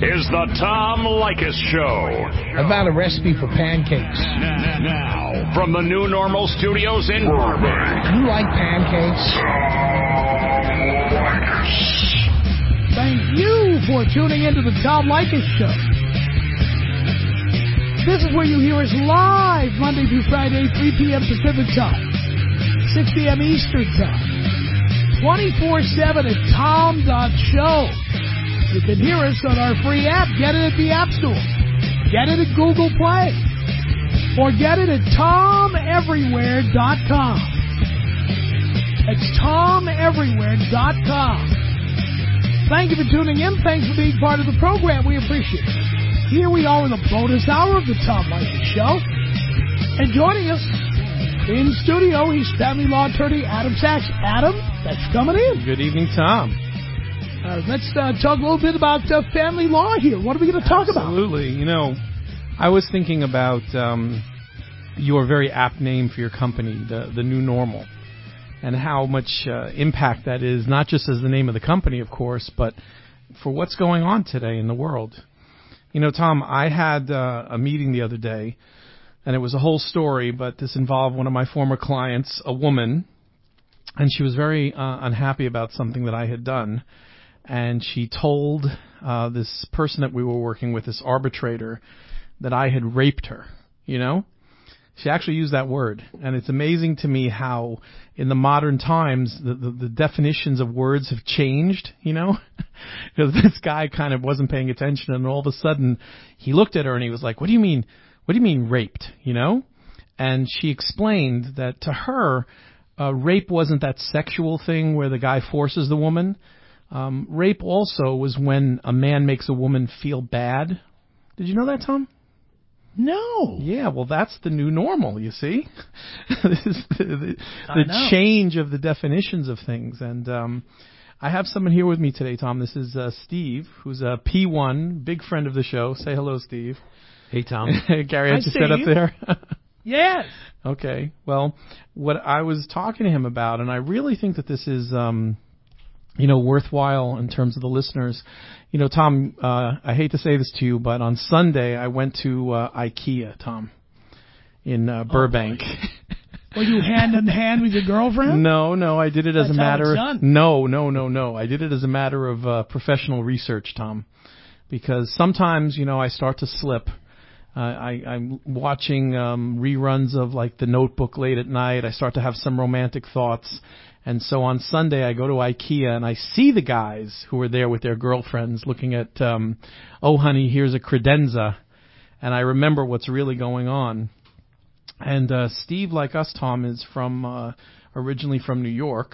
is the Tom Leykis Show. I found a recipe for pancakes. Now, from the New Normal Studios in Burbank. You like pancakes? Thank you for tuning into the Tom Leykis Show. This is where you hear us live Monday through Friday, 3 p.m. Pacific Time, 6 p.m. Eastern Time, 24/7 at tom.show. You can hear us on our free app. Get it at the App Store. Get it at Google Play. Or get it at tomeverywhere.com. It's tomeverywhere.com. Thank you for tuning in. Thanks for being part of the program. We appreciate it. Here we are in the bonus hour of the Tom Leykis Show. And joining us in studio, he's family law attorney Adam Sachs. Adam, thanks for coming in. Good evening, Tom. Let's talk a little bit about family law here. What are we going to talk about? Absolutely. You know, I was thinking about your very apt name for your company, the New Normal, and how much impact that is, not just as the name of the company, of course, but for what's going on today in the world. You know, Tom, I had a meeting the other day, and it was a whole story, but this involved one of my former clients, a woman, and she was very unhappy about something that I had done. And she told this person that we were working with, this arbitrator, that I had raped her, you know? She actually used that word. And it's amazing to me how in the modern times the definitions of words have changed, you know? Because this guy kind of wasn't paying attention, and all of a sudden he looked at her and he was like, what do you mean raped, you know? And she explained that to her, rape wasn't that sexual thing where the guy forces the woman. Rape also was when a man makes a woman feel bad. Did you know that, Tom? No. Yeah, well, that's the new normal, you see. This is the change of the definitions of things. And I have someone here with me today, Tom. This is Steve, who's a P1, big friend of the show. Say hello, Steve. Hey, Tom. Gary, had you set up there? Yes. Okay. Well, what I was talking to him about, and I really think that this is worthwhile in terms of the listeners. You know, Tom, I hate to say this to you, but on Sunday I went to IKEA, Tom, in Burbank. Were you hand in hand with your girlfriend? No, I did it as a matter. No. I did it as a matter of professional research, Tom, because sometimes I start to slip. I'm watching reruns of like The Notebook late at night. I start to have some romantic thoughts. And so on Sunday, I go to IKEA and I see the guys who are there with their girlfriends looking at, oh, honey, here's a credenza. And I remember what's really going on. And Steve, like us, Tom, is originally from New York.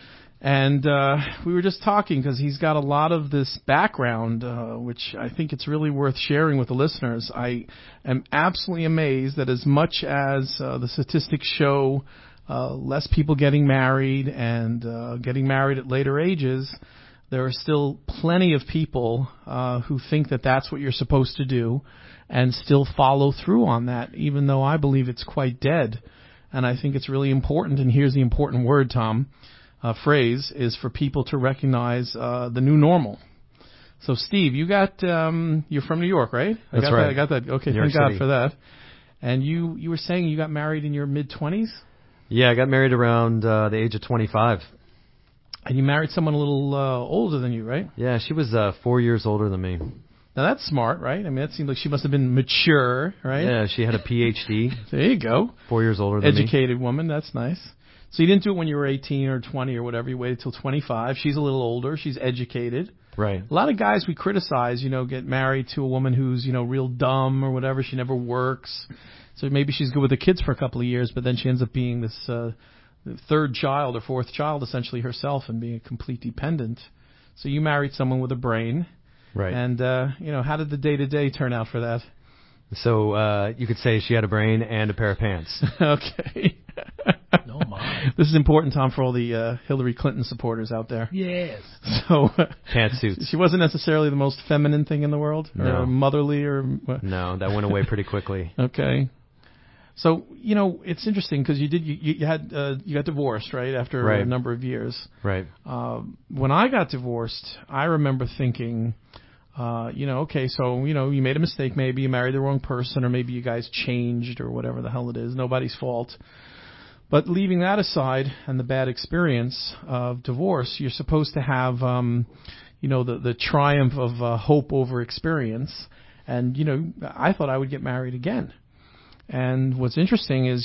And we were just talking because he's got a lot of this background, which I think it's really worth sharing with the listeners. I am absolutely amazed that as much as the statistics show less people getting married and getting married at later ages, there are still plenty of people who think that that's what you're supposed to do and still follow through on that, even though I believe it's quite dead. And I think it's really important, and here's the important word, Tom, phrase, is for people to recognize the new normal. So, Steve, you're from New York, right? That's right. I got that. Okay, thank God for that. And you were saying you got married in your mid-20s? Yeah, I got married around the age of 25. And you married someone a little older than you, right? Yeah, she was 4 years older than me. Now, that's smart, right? I mean, that seems like she must have been mature, right? Yeah, she had a Ph.D. There you go. 4 years older than me. Educated woman, that's nice. So you didn't do it when you were 18 or 20 or whatever. You waited till 25. She's a little older. She's educated. Right. A lot of guys we criticize, get married to a woman who's, real dumb or whatever. She never works. So maybe she's good with the kids for a couple of years, but then she ends up being this third child or fourth child, essentially herself, and being a complete dependent. So you married someone with a brain. Right. And, how did the day-to-day turn out for that? So you could say she had a brain and a pair of pants. Okay. Oh, my. This is important, Tom, for all the Hillary Clinton supporters out there. Yes. So pantsuits. She wasn't necessarily the most feminine thing in the world? No. Or motherly or... No, that went away pretty quickly. Okay. So, it's interesting because you got divorced, right, after right. a number of years. Right. When I got divorced, I remember thinking, Okay, so, you made a mistake. Maybe you married the wrong person, or maybe you guys changed, or whatever the hell it is. Nobody's fault. But leaving that aside and the bad experience of divorce, you're supposed to have, the triumph of hope over experience. And, I thought I would get married again. And what's interesting is,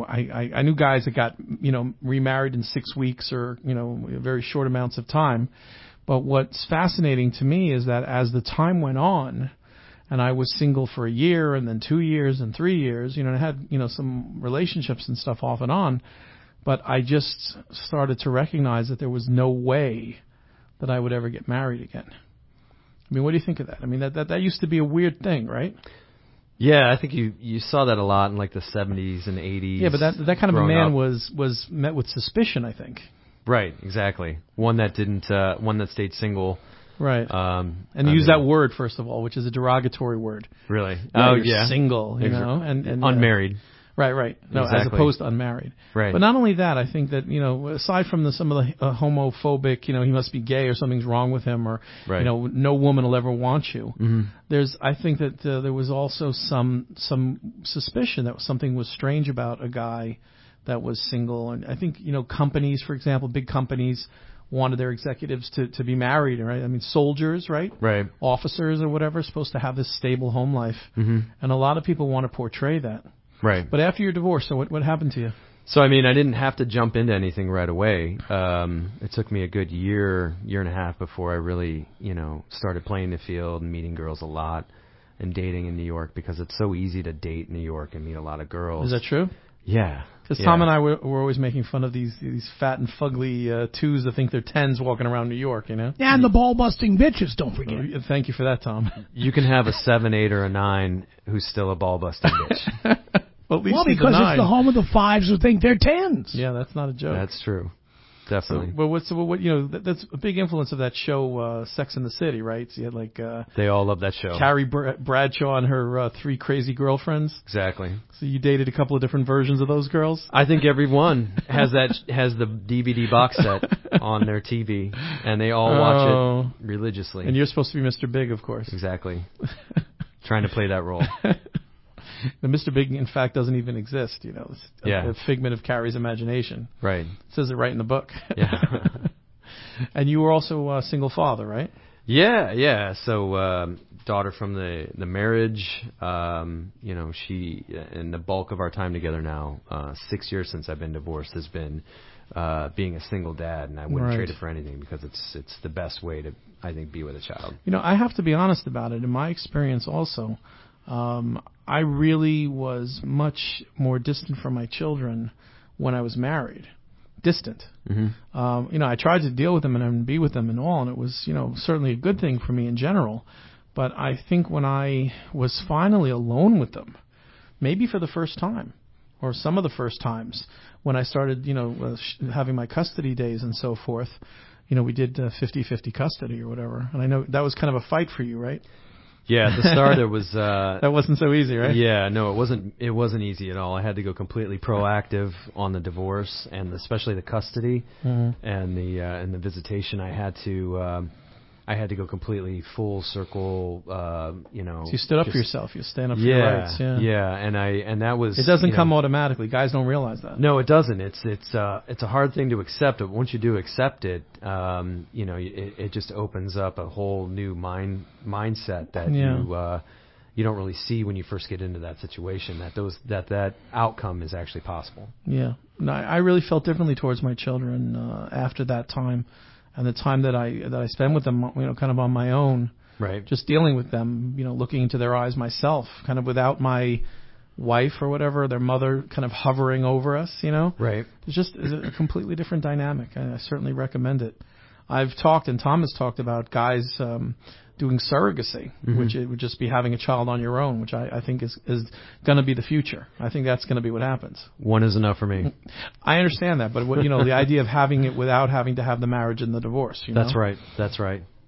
I knew guys that got, remarried in 6 weeks or, very short amounts of time. But what's fascinating to me is that as the time went on, and I was single for a year and then 2 years and 3 years, and I had, some relationships and stuff off and on, but I just started to recognize that there was no way that I would ever get married again. I mean, what do you think of that? I mean, that used to be a weird thing, right? Yeah, I think you saw that a lot in like the 70s and 80s. Yeah, but that kind of a man was met with suspicion, I think. Right, exactly. One that stayed single. Right. And use that word, first of all, which is a derogatory word. Really? You're single, and unmarried. Right. No, exactly. As opposed to unmarried. Right. But not only that, I think that, aside from some of the homophobic, he must be gay or something's wrong with him, or, right. No woman will ever want you. Mm-hmm. I think that there was also some suspicion that something was strange about a guy that was single. And I think, companies, for example, big companies wanted their executives to be married, right? I mean, soldiers, right? Right. Officers or whatever, supposed to have this stable home life. Mm-hmm. And a lot of people want to portray that. Right. But after your divorce, so what happened to you? So, I mean, I didn't have to jump into anything right away. It took me a good year and a half before I really, started playing the field and meeting girls a lot and dating in New York, because it's so easy to date in New York and meet a lot of girls. Is that true? Yeah. Because Tom and I were always making fun of these fat and fugly twos that think they're tens walking around New York, And the ball-busting bitches, don't forget. Thank you for that, Tom. You can have a 7, 8, or a 9 who's still a ball-busting bitch. Well, because it's the home of the 5s who think they're 10s. Yeah, that's not a joke. That's true. Definitely. That's a big influence of that show, Sex and the City, right? So you had they all love that show. Carrie Bradshaw and her 3 crazy girlfriends. Exactly. So you dated a couple of different versions of those girls? I think everyone has the DVD box set on their TV, and they all watch it religiously. And you're supposed to be Mr. Big, of course. Exactly. Trying to play that role. The Mr. Big, in fact, doesn't even exist. It's a figment of Carrie's imagination. Right. It says it right in the book. Yeah. And you were also a single father, right? Yeah. So, daughter from the marriage, she, and the bulk of our time together now, 6 years since I've been divorced, has been being a single dad, and I wouldn't trade it for anything, because it's the best way to, I think, be with a child. I have to be honest about it. In my experience also, I really was much more distant from my children when I was married. Distant. Mm-hmm. I tried to deal with them and be with them and all, and it was, certainly a good thing for me in general. But I think when I was finally alone with them, maybe for the first time, or some of the first times, when I started, having my custody days and so forth, we did 50-50 custody or whatever. And I know that was kind of a fight for you, right? Yeah, at the start it was that wasn't so easy, right? Yeah, no, it wasn't easy at all. I had to go completely proactive on the divorce, and especially the custody, mm-hmm. and the visitation. I had to go completely full circle. So you stood up for yourself. You stand up for your rights. Yeah, and that was. It doesn't come automatically. Guys don't realize that. No, it doesn't. It's a hard thing to accept. But once you do accept it, it just opens up a whole new mindset that you don't really see when you first get into that situation. That outcome is actually possible. Yeah, no, I really felt differently towards my children after that time. And the time that I spend with them, kind of on my own, right? Just dealing with them, looking into their eyes myself, kind of without my wife or whatever, their mother kind of hovering over us, Right. It's a completely different dynamic. I certainly recommend it. I've talked, and Tom has talked about guys doing surrogacy, mm-hmm. which it would just be having a child on your own, which I think is going to be the future. I think that's going to be what happens. One is enough for me. I understand that, but the idea of having it without having to have the marriage and the divorce. That's right.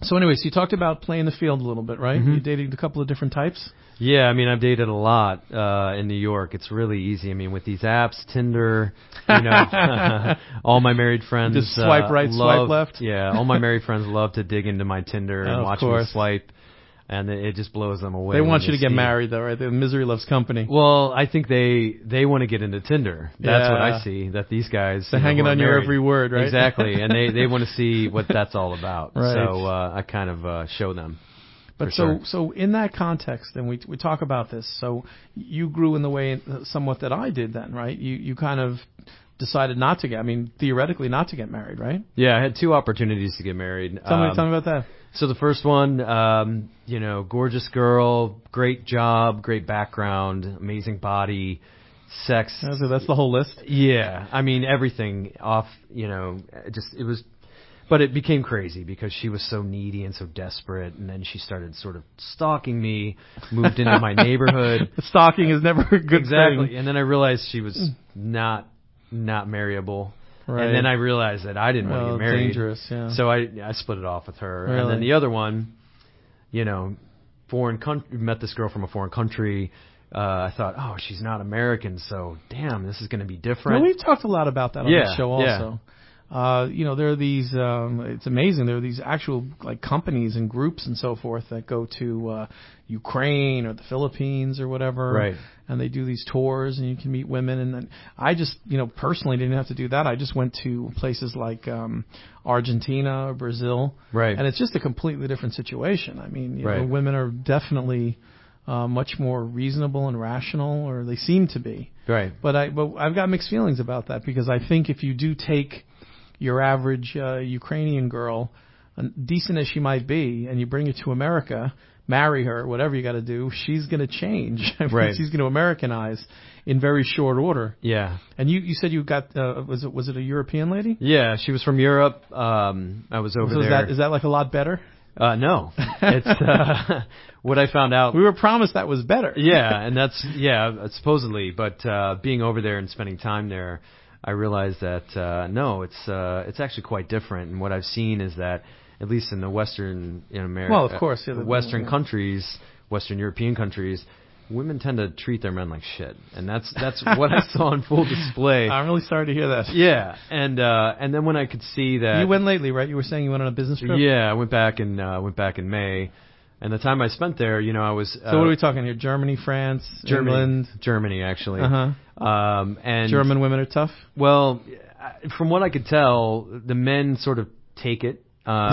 So anyways, you talked about playing the field a little bit, right? Mm-hmm. You dated a couple of different types? Yeah, I mean, I've dated a lot in New York. It's really easy. I mean, with these apps, Tinder, all my married friends just swipe right, love, swipe left. Yeah, all my married friends love to dig into my Tinder and watch me swipe, and it just blows them away. They want you to get married, though, right? The misery loves company. Well, I think they want to get into Tinder. That's what I see. That these guys they're hanging on your every word, right? Exactly, and they want to see what that's all about. Right. So I kind of show them. But so in that context, and we talk about this. So you grew in the way somewhat that I did then, right? You kind of decided not to theoretically not to get married, right? Yeah, I had 2 opportunities to get married. Tell me about that. So the first one, gorgeous girl, great job, great background, amazing body, sex. So that's the whole list? Yeah. I mean, everything off, it was. But it became crazy because she was so needy and so desperate, and then she started sort of stalking me, moved into my neighborhood. Stalking is never a good thing. And then I realized she was not marryable. Right. And then I realized that I didn't want to get married. Dangerous, yeah. So I split it off with her. Really? And then the other one, met this girl from a foreign country. I thought, oh, she's not American, so damn, this is going to be different. Well, we've talked a lot about that on the show also. Yeah. There are these, it's amazing. There are these actual companies and groups and so forth that go to Ukraine or the Philippines or whatever. Right. And they do these tours and you can meet women. And then I just, personally didn't have to do that. I just went to places like Argentina or Brazil. Right. And it's just a completely different situation. I mean, right. Women are definitely much more reasonable and rational, or they seem to be. Right. But I've got mixed feelings about that because I think if you do take your average Ukrainian girl, decent as she might be, and you bring her to America, marry her, whatever you got to do, she's going to change. Right. She's going to Americanize in very short order. Yeah. And you said you got was it a European lady? Yeah, she was from Europe. I was over there. Is that like a lot better? No. It's what I found out. We were promised that was better. Yeah, and that's supposedly, but being over there and spending time there, I realized that no, it's actually quite different. And what I've seen is that at least in the Western America, well, of course, Western countries, Western European countries, women tend to treat their men like shit, and that's what I saw on full display. I'm really sorry to hear that. Yeah, and then when I could see that you went lately, right? You were saying you went on a business trip. Yeah, I went back in May, and the time I spent there, I was. So what are we talking here? Germany, France, England, Germany, actually. And German women are tough. Well, from what I could tell, the men sort of take it.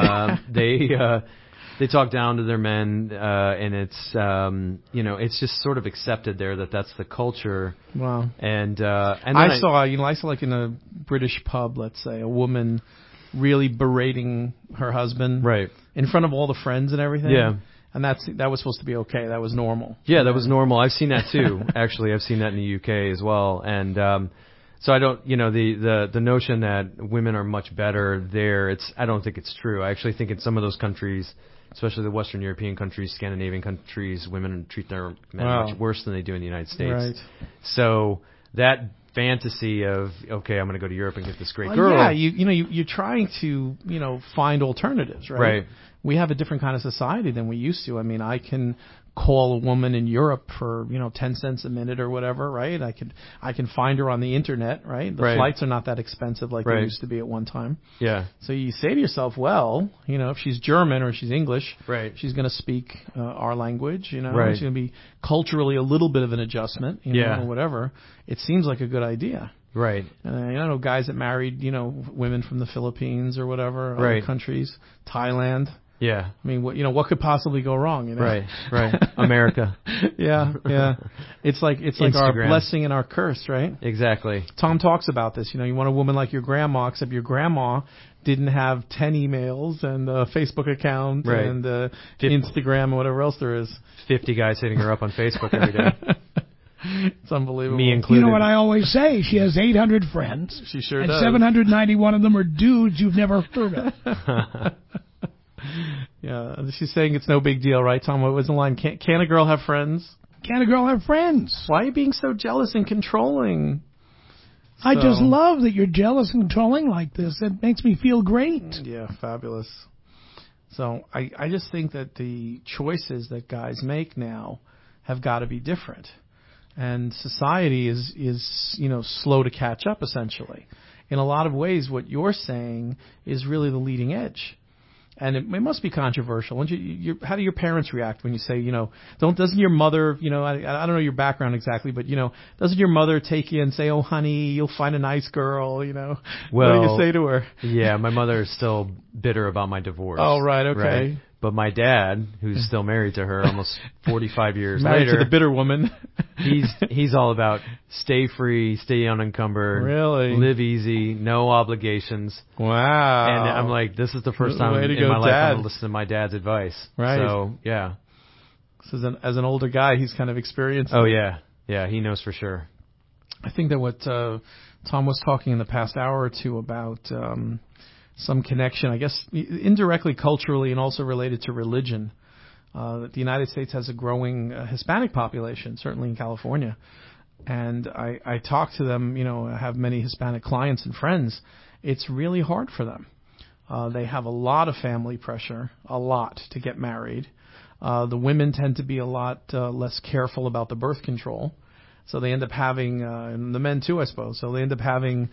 They talk down to their men, and it's it's just sort of accepted there that that's the culture. Wow. And I saw like in a British pub, let's say, a woman really berating her husband, right, in front of all the friends and everything. Yeah. And that was supposed to be okay. That was normal. Yeah, that was normal. I've seen that too. Actually, I've seen that in the UK as well. And so I don't, the notion that women are much better there, I don't think it's true. I actually think in some of those countries, especially the Western European countries, Scandinavian countries, women treat their men much worse than they do in the United States. Right. So that fantasy of, okay, I'm going to go to Europe and get this great girl. Yeah, you're trying to, find alternatives, right? Right. We have a different kind of society than we used to. I mean, I can call a woman in Europe for 10 cents a minute or whatever, right? I can find her on the internet, right? The flights are not that expensive like they used to be at one time. Yeah. So you say to yourself, well, if she's German or she's English, right, she's going to speak our language, right. It's going to be culturally a little bit of an adjustment, or whatever. It seems like a good idea. Right. And I know guys that married, women from the Philippines or whatever, other countries, Thailand. Yeah. I mean, what could possibly go wrong? Right. America. Yeah. It's like our blessing and our curse, right? Exactly. Tom talks about this. You want a woman like your grandma, except your grandma didn't have 10 emails and a Facebook account and Instagram and whatever else there is. 50 guys hitting her up on Facebook every day. It's unbelievable. Me included. You know what I always say? She has 800 friends. She sure and does. 791 of them are dudes you've never heard of. Yeah, she's saying it's no big deal, right, Tom? What was the line? Can a girl have friends? Can a girl have friends? Why are you being so jealous and controlling? I just love that you're jealous and controlling like this. It makes me feel great. Yeah, fabulous. So I just think that the choices that guys make now have got to be different. And society is slow to catch up, essentially. In a lot of ways, what you're saying is really the leading edge. And it must be controversial. And how do your parents react when you say, doesn't your mother, I don't know your background exactly, but, doesn't your mother take you and say, oh, honey, you'll find a nice girl, Well, what do you say to her? Yeah, my mother is still bitter about my divorce. Oh, right, okay. Right? But my dad, who's still married to her almost 45 years married later. to the bitter woman. he's all about stay free, stay unencumbered. Really? Live easy, no obligations. Wow. And I'm like, this is the first time in my life I'm going to listen to my dad's advice. Right. So, yeah. So as an older guy, he's kind of experienced. Oh, yeah. Yeah, he knows for sure. I think that what Tom was talking in the past hour or two about some connection, I guess, indirectly culturally and also related to religion. The United States has a growing Hispanic population, certainly in California. And I talk to them, I have many Hispanic clients and friends. It's really hard for them. They have a lot of family pressure, a lot, to get married. The women tend to be a lot less careful about the birth control. So they end up having, and the men too, I suppose, so they end up having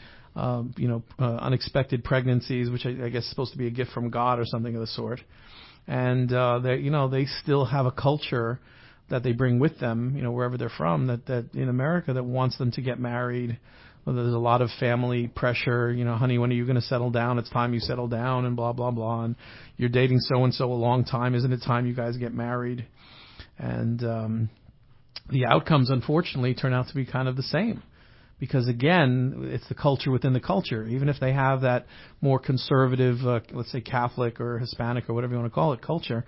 unexpected pregnancies, which I guess is supposed to be a gift from God or something of the sort. And they still have a culture that they bring with them, wherever they're from, that in America that wants them to get married. Well, there's a lot of family pressure. Honey, when are you going to settle down? It's time you settle down, and blah blah blah. And you're dating so and so a long time. Isn't it time you guys get married? And the outcomes, unfortunately, turn out to be kind of the same. Because, again, it's the culture within the culture. Even if they have that more conservative, let's say Catholic or Hispanic or whatever you want to call it, culture,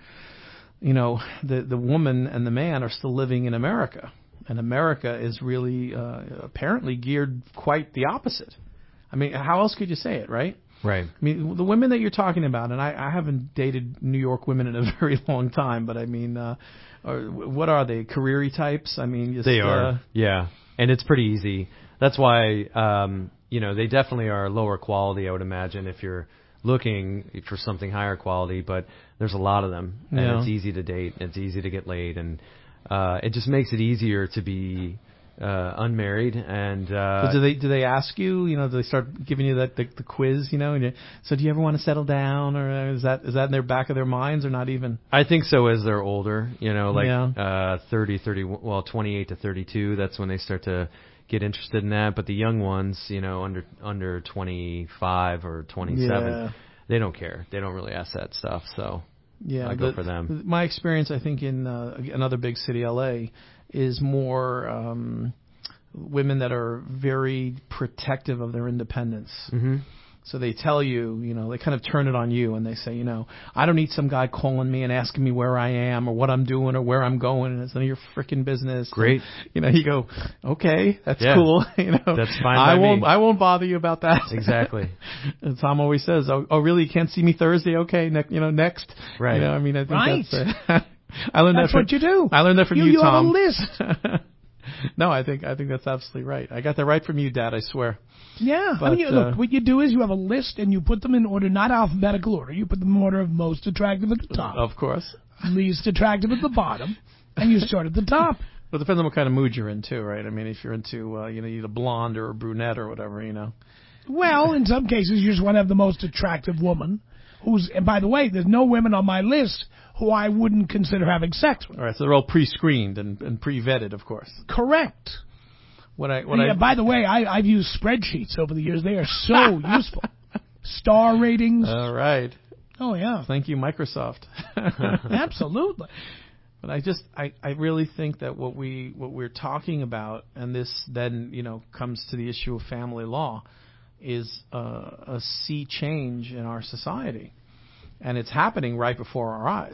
the woman and the man are still living in America. And America is really apparently geared quite the opposite. I mean, how else could you say it, right? Right. I mean, the women that you're talking about, and I haven't dated New York women in a very long time, but I mean, what are they, career-y types? I mean, just, they are, yeah. And it's pretty easy. That's why, they definitely are lower quality, I would imagine, if you're looking for something higher quality, but there's a lot of them. And it's easy to date, and it's easy to get laid, and it just makes it easier to be unmarried. And do they ask you, do they start giving you the quiz, and so do you ever want to settle down, or is that in their back of their minds, or not even? I think so as they're older, 28 to 32, that's when they start to get interested in that. But the young ones, under 25 or 27, they don't care. They don't really ask that stuff. So I go for them. My experience, I think, in another big city, LA, is more women that are very protective of their independence. Mm-hmm. So they tell you, they kind of turn it on you, and they say, I don't need some guy calling me and asking me where I am or what I'm doing or where I'm going, and it's none of your freaking business. Great. And, you go, okay, that's cool. That's fine by me. I won't bother you about that. Exactly. And Tom always says, oh, really? You can't see me Thursday? Okay, next. Right. I think right. That's I learned that's what you do. I learned that from you, You Tom. have a list. No, I think that's absolutely right. I got that right from you, Dad, I swear. Yeah. But, look, what you do is you have a list and you put them in order, not alphabetical order. You put them in order of most attractive at the top. Of course. Least attractive at the bottom. And you start at the top. Well, it depends on what kind of mood you're in, too, right? I mean, if you're into, you need a blonde or a brunette or whatever, Well, in some cases, you just want to have the most attractive woman. And by the way, there's no women on my list who I wouldn't consider having sex with. All right, so they're all pre-screened and pre-vetted, of course. Correct. By the way, I've used spreadsheets over the years. They are so useful. Star ratings. All right. Oh, yeah. Thank you, Microsoft. Absolutely. But I really think that what we're talking about, and this then, comes to the issue of family law, is a sea change in our society. And it's happening right before our eyes.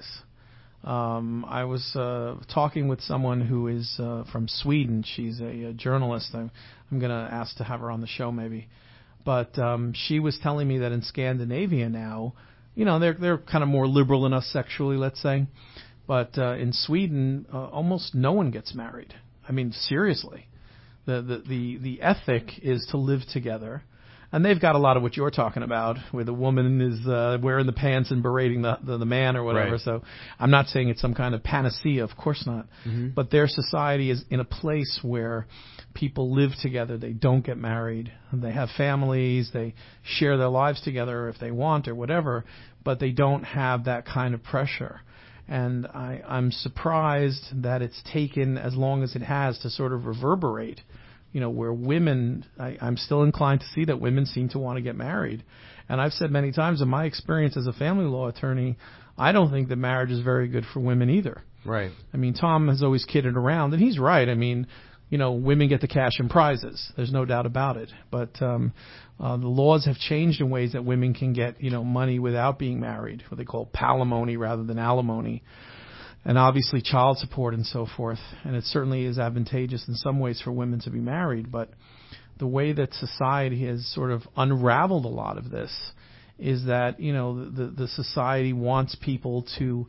I was talking with someone who is from Sweden. She's a journalist. I'm going to ask to have her on the show maybe. But she was telling me that in Scandinavia now, they're kind of more liberal than us sexually, let's say. But in Sweden, almost no one gets married. I mean, seriously. The ethic is to live together. And they've got a lot of what you're talking about, where the woman is wearing the pants and berating the man or whatever. Right. So I'm not saying it's some kind of panacea, of course not. Mm-hmm. But their society is in a place where people live together. They don't get married. They have families. They share their lives together if they want or whatever. But they don't have that kind of pressure. And I'm surprised that it's taken as long as it has to sort of reverberate. Where women, I'm still inclined to see that women seem to want to get married. And I've said many times in my experience as a family law attorney, I don't think that marriage is very good for women either. Right. I mean, Tom has always kidded around, and he's right. I mean, women get the cash and prizes. There's no doubt about it. But the laws have changed in ways that women can get, money without being married, what they call palimony rather than alimony. And obviously child support and so forth. And it certainly is advantageous in some ways for women to be married. But the way that society has sort of unraveled a lot of this is that, the society wants people to,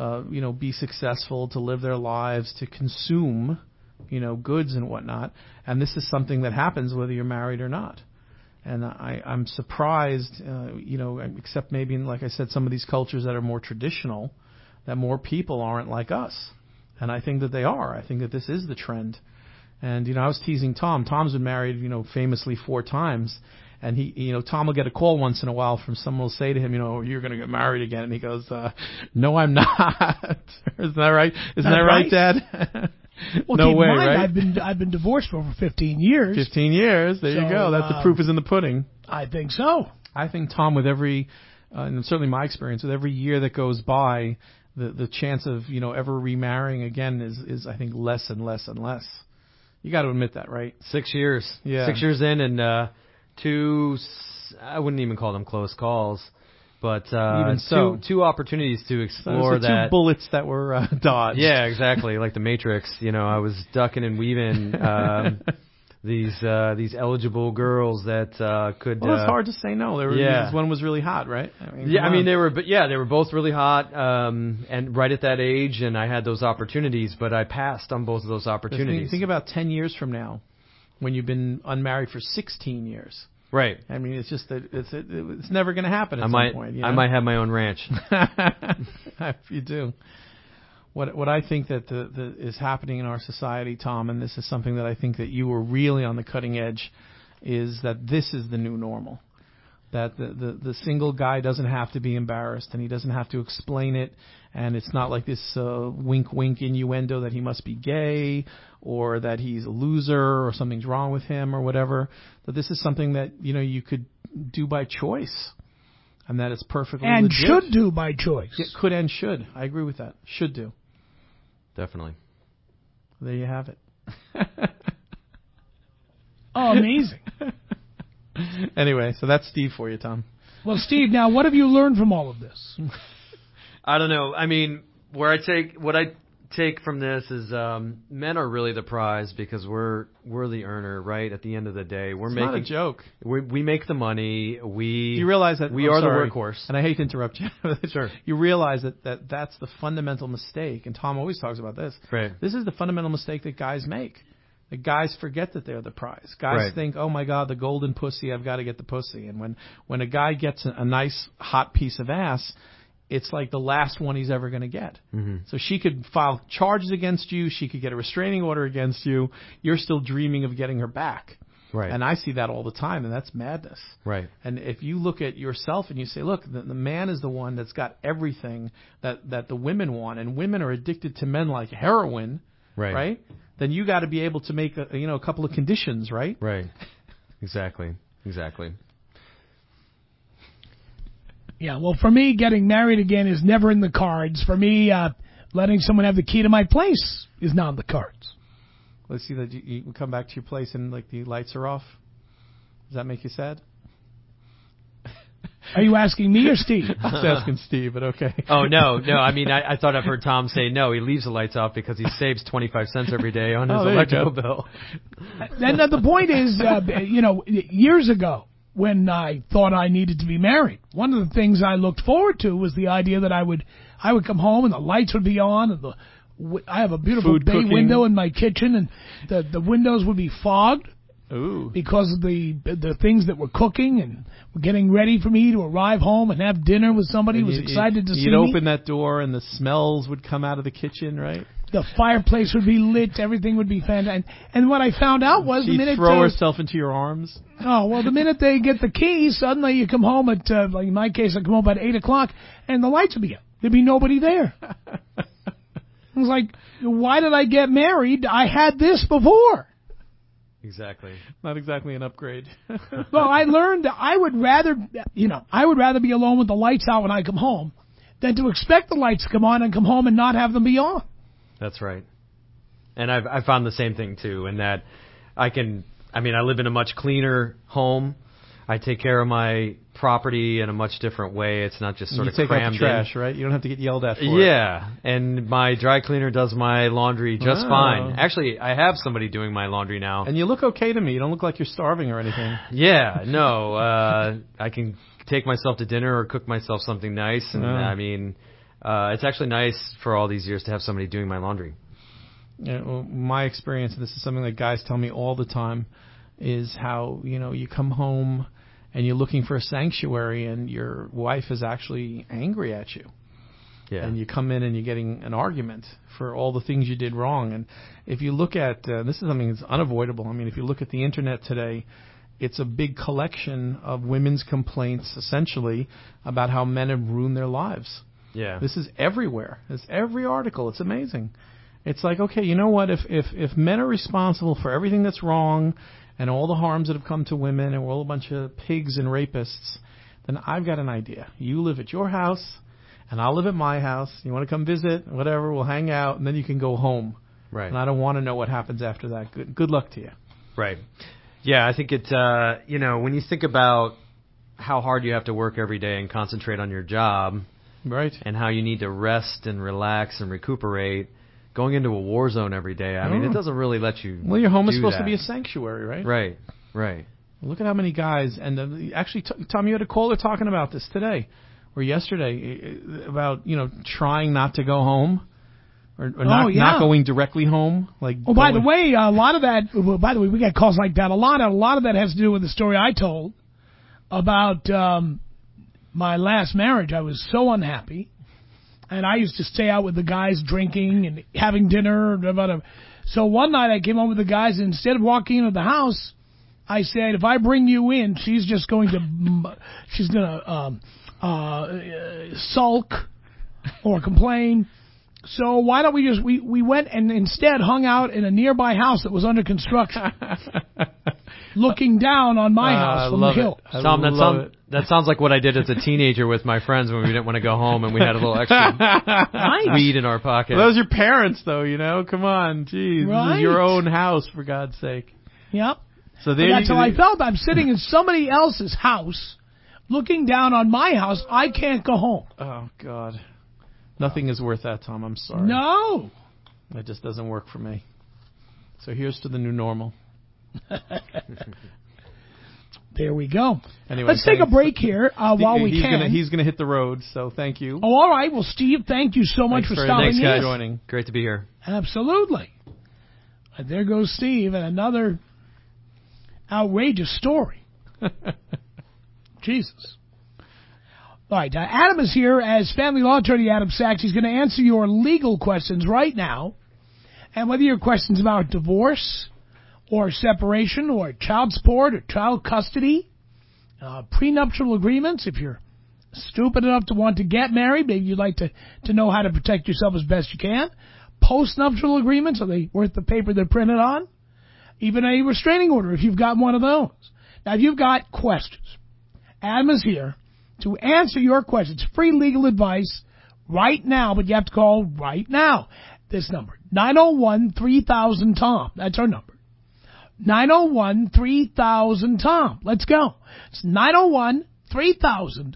be successful, to live their lives, to consume, goods and whatnot. And this is something that happens whether you're married or not. And I'm surprised, except maybe in, like I said, some of these cultures that are more traditional, that more people aren't like us. And I think that they are. I think that this is the trend. And, I was teasing Tom. Tom's been married, famously 4 times. And he, Tom will get a call once in a while from someone will say to him, you're going to get married again. And he goes, no, I'm not. Isn't that right? Isn't that right, Dad? Well, no way, mind, right? I've been divorced for over 15 years. 15 years. There you go. That's the proof is in the pudding. I think so. I think, Tom, with every, and certainly my experience, with every year that goes by, the chance of, ever remarrying again is I think less and less and less. You got to admit that, right? 6 years. Yeah. 6 years in and 2, I wouldn't even call them close calls, but even so, two opportunities to explore so that. 2 bullets that were dodged. Yeah, exactly. Like the Matrix, I was ducking and weaving these eligible girls that could. Well, it's hard to say no. One was really hot, right? They were both really hot, and right at that age, and I had those opportunities, but I passed on both of those opportunities. Think about 10 years from now, when you've been unmarried for 16 years. Right. I mean, it's just that it's never going to happen at some point. I might have my own ranch. If you do. What I think that is happening in our society, Tom, and this is something that I think that you were really on the cutting edge, is that this is the new normal. That the single guy doesn't have to be embarrassed, and he doesn't have to explain it, and it's not like this wink innuendo that he must be gay or that he's a loser or something's wrong with him or whatever. That this is something that you could do by choice, and that it's perfectly and legit. Should do by choice. It could and should. I agree with that. Should do. Definitely. There you have it. Oh, amazing. Anyway, so that's Steve for you, Tom. Well, Steve, now what have you learned from all of this? I don't know. I mean, what I take from this is men are really the prize because we're the earner, right? At the end of the day, It's not a joke. We make the money. You realize that we are the workhorse. And I hate to interrupt you. Sure. You realize that that's the fundamental mistake, and Tom always talks about this. Right. This is the fundamental mistake that guys make. The guys forget that they're the prize. Guys think, oh my God, the golden pussy, I've got to get the pussy. And when a guy gets a nice hot piece of ass, it's like the last one he's ever going to get. Mm-hmm. So she could file charges against you. She could get a restraining order against you. You're still dreaming of getting her back. Right. And I see that all the time, and that's madness. Right. And if you look at yourself and you say, look, the man is the one that's got everything that the women want, and women are addicted to men like heroin, right? Then you got to be able to make a couple of conditions, right? Right. Exactly. Yeah, well, for me, getting married again is never in the cards. For me, letting someone have the key to my place is not in the cards. Let's see that you come back to your place and like the lights are off. Does that make you sad? Are you asking me or Steve? I was asking Steve, but okay. Oh, no. I mean, I thought I've heard Tom say no. He leaves the lights off because he saves 25 cents every day on his electrical bill. And the point is, years ago, when I thought I needed to be married, one of the things I looked forward to was the idea that I would come home and the lights would be on, and I have a beautiful bay window in my kitchen, and the windows would be fogged, Ooh. because of the things that were cooking and were getting ready for me to arrive home and have dinner with somebody who was excited to see me. You'd open that door and the smells would come out of the kitchen, right? The fireplace would be lit. Everything would be fantastic. And what I found out was the minute... She'd throw herself into your arms. Oh, well, the minute they get the keys, suddenly you come home at, like in my case, I come home at 8 o'clock, and the lights would be out. There'd be nobody there. I was like, why did I get married? I had this before. Exactly. Not exactly an upgrade. Well, I learned that I would rather be alone with the lights out when I come home than to expect the lights to come on and come home and not have them be on. That's right. And I found the same thing, too, in that I live in a much cleaner home. I take care of my property in a much different way. It's not just sort of crammed in. You take out the trash, right? You don't have to get yelled at for it. Yeah, and my dry cleaner does my laundry just fine. Actually, I have somebody doing my laundry now. And you look okay to me. You don't look like you're starving or anything. Yeah, no. I can take myself to dinner or cook myself something nice. And it's actually nice for all these years to have somebody doing my laundry. Yeah, well, my experience, and this is something that guys tell me all the time, is how, you come home and you're looking for a sanctuary and your wife is actually angry at you. Yeah. And you come in and you're getting an argument for all the things you did wrong. And if you look at, this is something that's unavoidable. I mean, if you look at the internet today, it's a big collection of women's complaints, essentially, about how men have ruined their lives. Yeah. This is everywhere. It's every article. It's amazing. It's like, okay, you know what? If men are responsible for everything that's wrong and all the harms that have come to women and we're all a bunch of pigs and rapists, then I've got an idea. You live at your house and I'll live at my house. You want to come visit, whatever, we'll hang out, and then you can go home. Right. And I don't want to know what happens after that. Good luck to you. Right. Yeah, I think it, when you think about how hard you have to work every day and concentrate on your job, right, and how you need to rest and relax and recuperate, going into a war zone every day, I mean, it doesn't really let you. Well, your home is supposed to be a sanctuary, right? Right. Look at how many guys, and actually, Tom, you had a caller talking about this today, or yesterday, about, trying not to go home, or not going directly home. By the way, a lot of that, we get calls like that a lot. A lot of that has to do with the story I told about my last marriage. I was so unhappy. And I used to stay out with the guys drinking and having dinner. So one night I came home with the guys, and instead of walking into the house, I said, if I bring you in, she's going to sulk or complain. So why don't we went and instead hung out in a nearby house that was under construction, looking down on my house from the hill. Tom, that sounds like what I did as a teenager with my friends when we didn't want to go home and we had a little extra weed in our pocket. Well, those are your parents, though, Come on, geez. Right. This is your own house, for God's sake. Yep. So that's how I felt. I'm sitting in somebody else's house, looking down on my house. I can't go home. Oh, God. Nothing is worth that, Tom. I'm sorry. No. It just doesn't work for me. So here's to the new normal. There we go. Anyway, let's take a break here while we can. He's going to hit the road, so thank you. Oh, all right. Well, Steve, thank you so much for stopping in. Thanks, guys. Joining. Great to be here. Absolutely. And there goes Steve and another outrageous story. Jesus. All right, Adam is here as family law attorney Adam Sachs. He's going to answer your legal questions right now. And whether your questions about divorce or separation or child support or child custody, prenuptial agreements, if you're stupid enough to want to get married, maybe you'd like to know how to protect yourself as best you can, postnuptial agreements, are they worth the paper they're printed on? Even a restraining order if you've got one of those. Now, if you've got questions, Adam is here to answer your questions. Free legal advice right now, but you have to call right now. This number, 901-3000-TOM. That's our number. 901-3000-TOM. Let's go. It's 901-3000-866.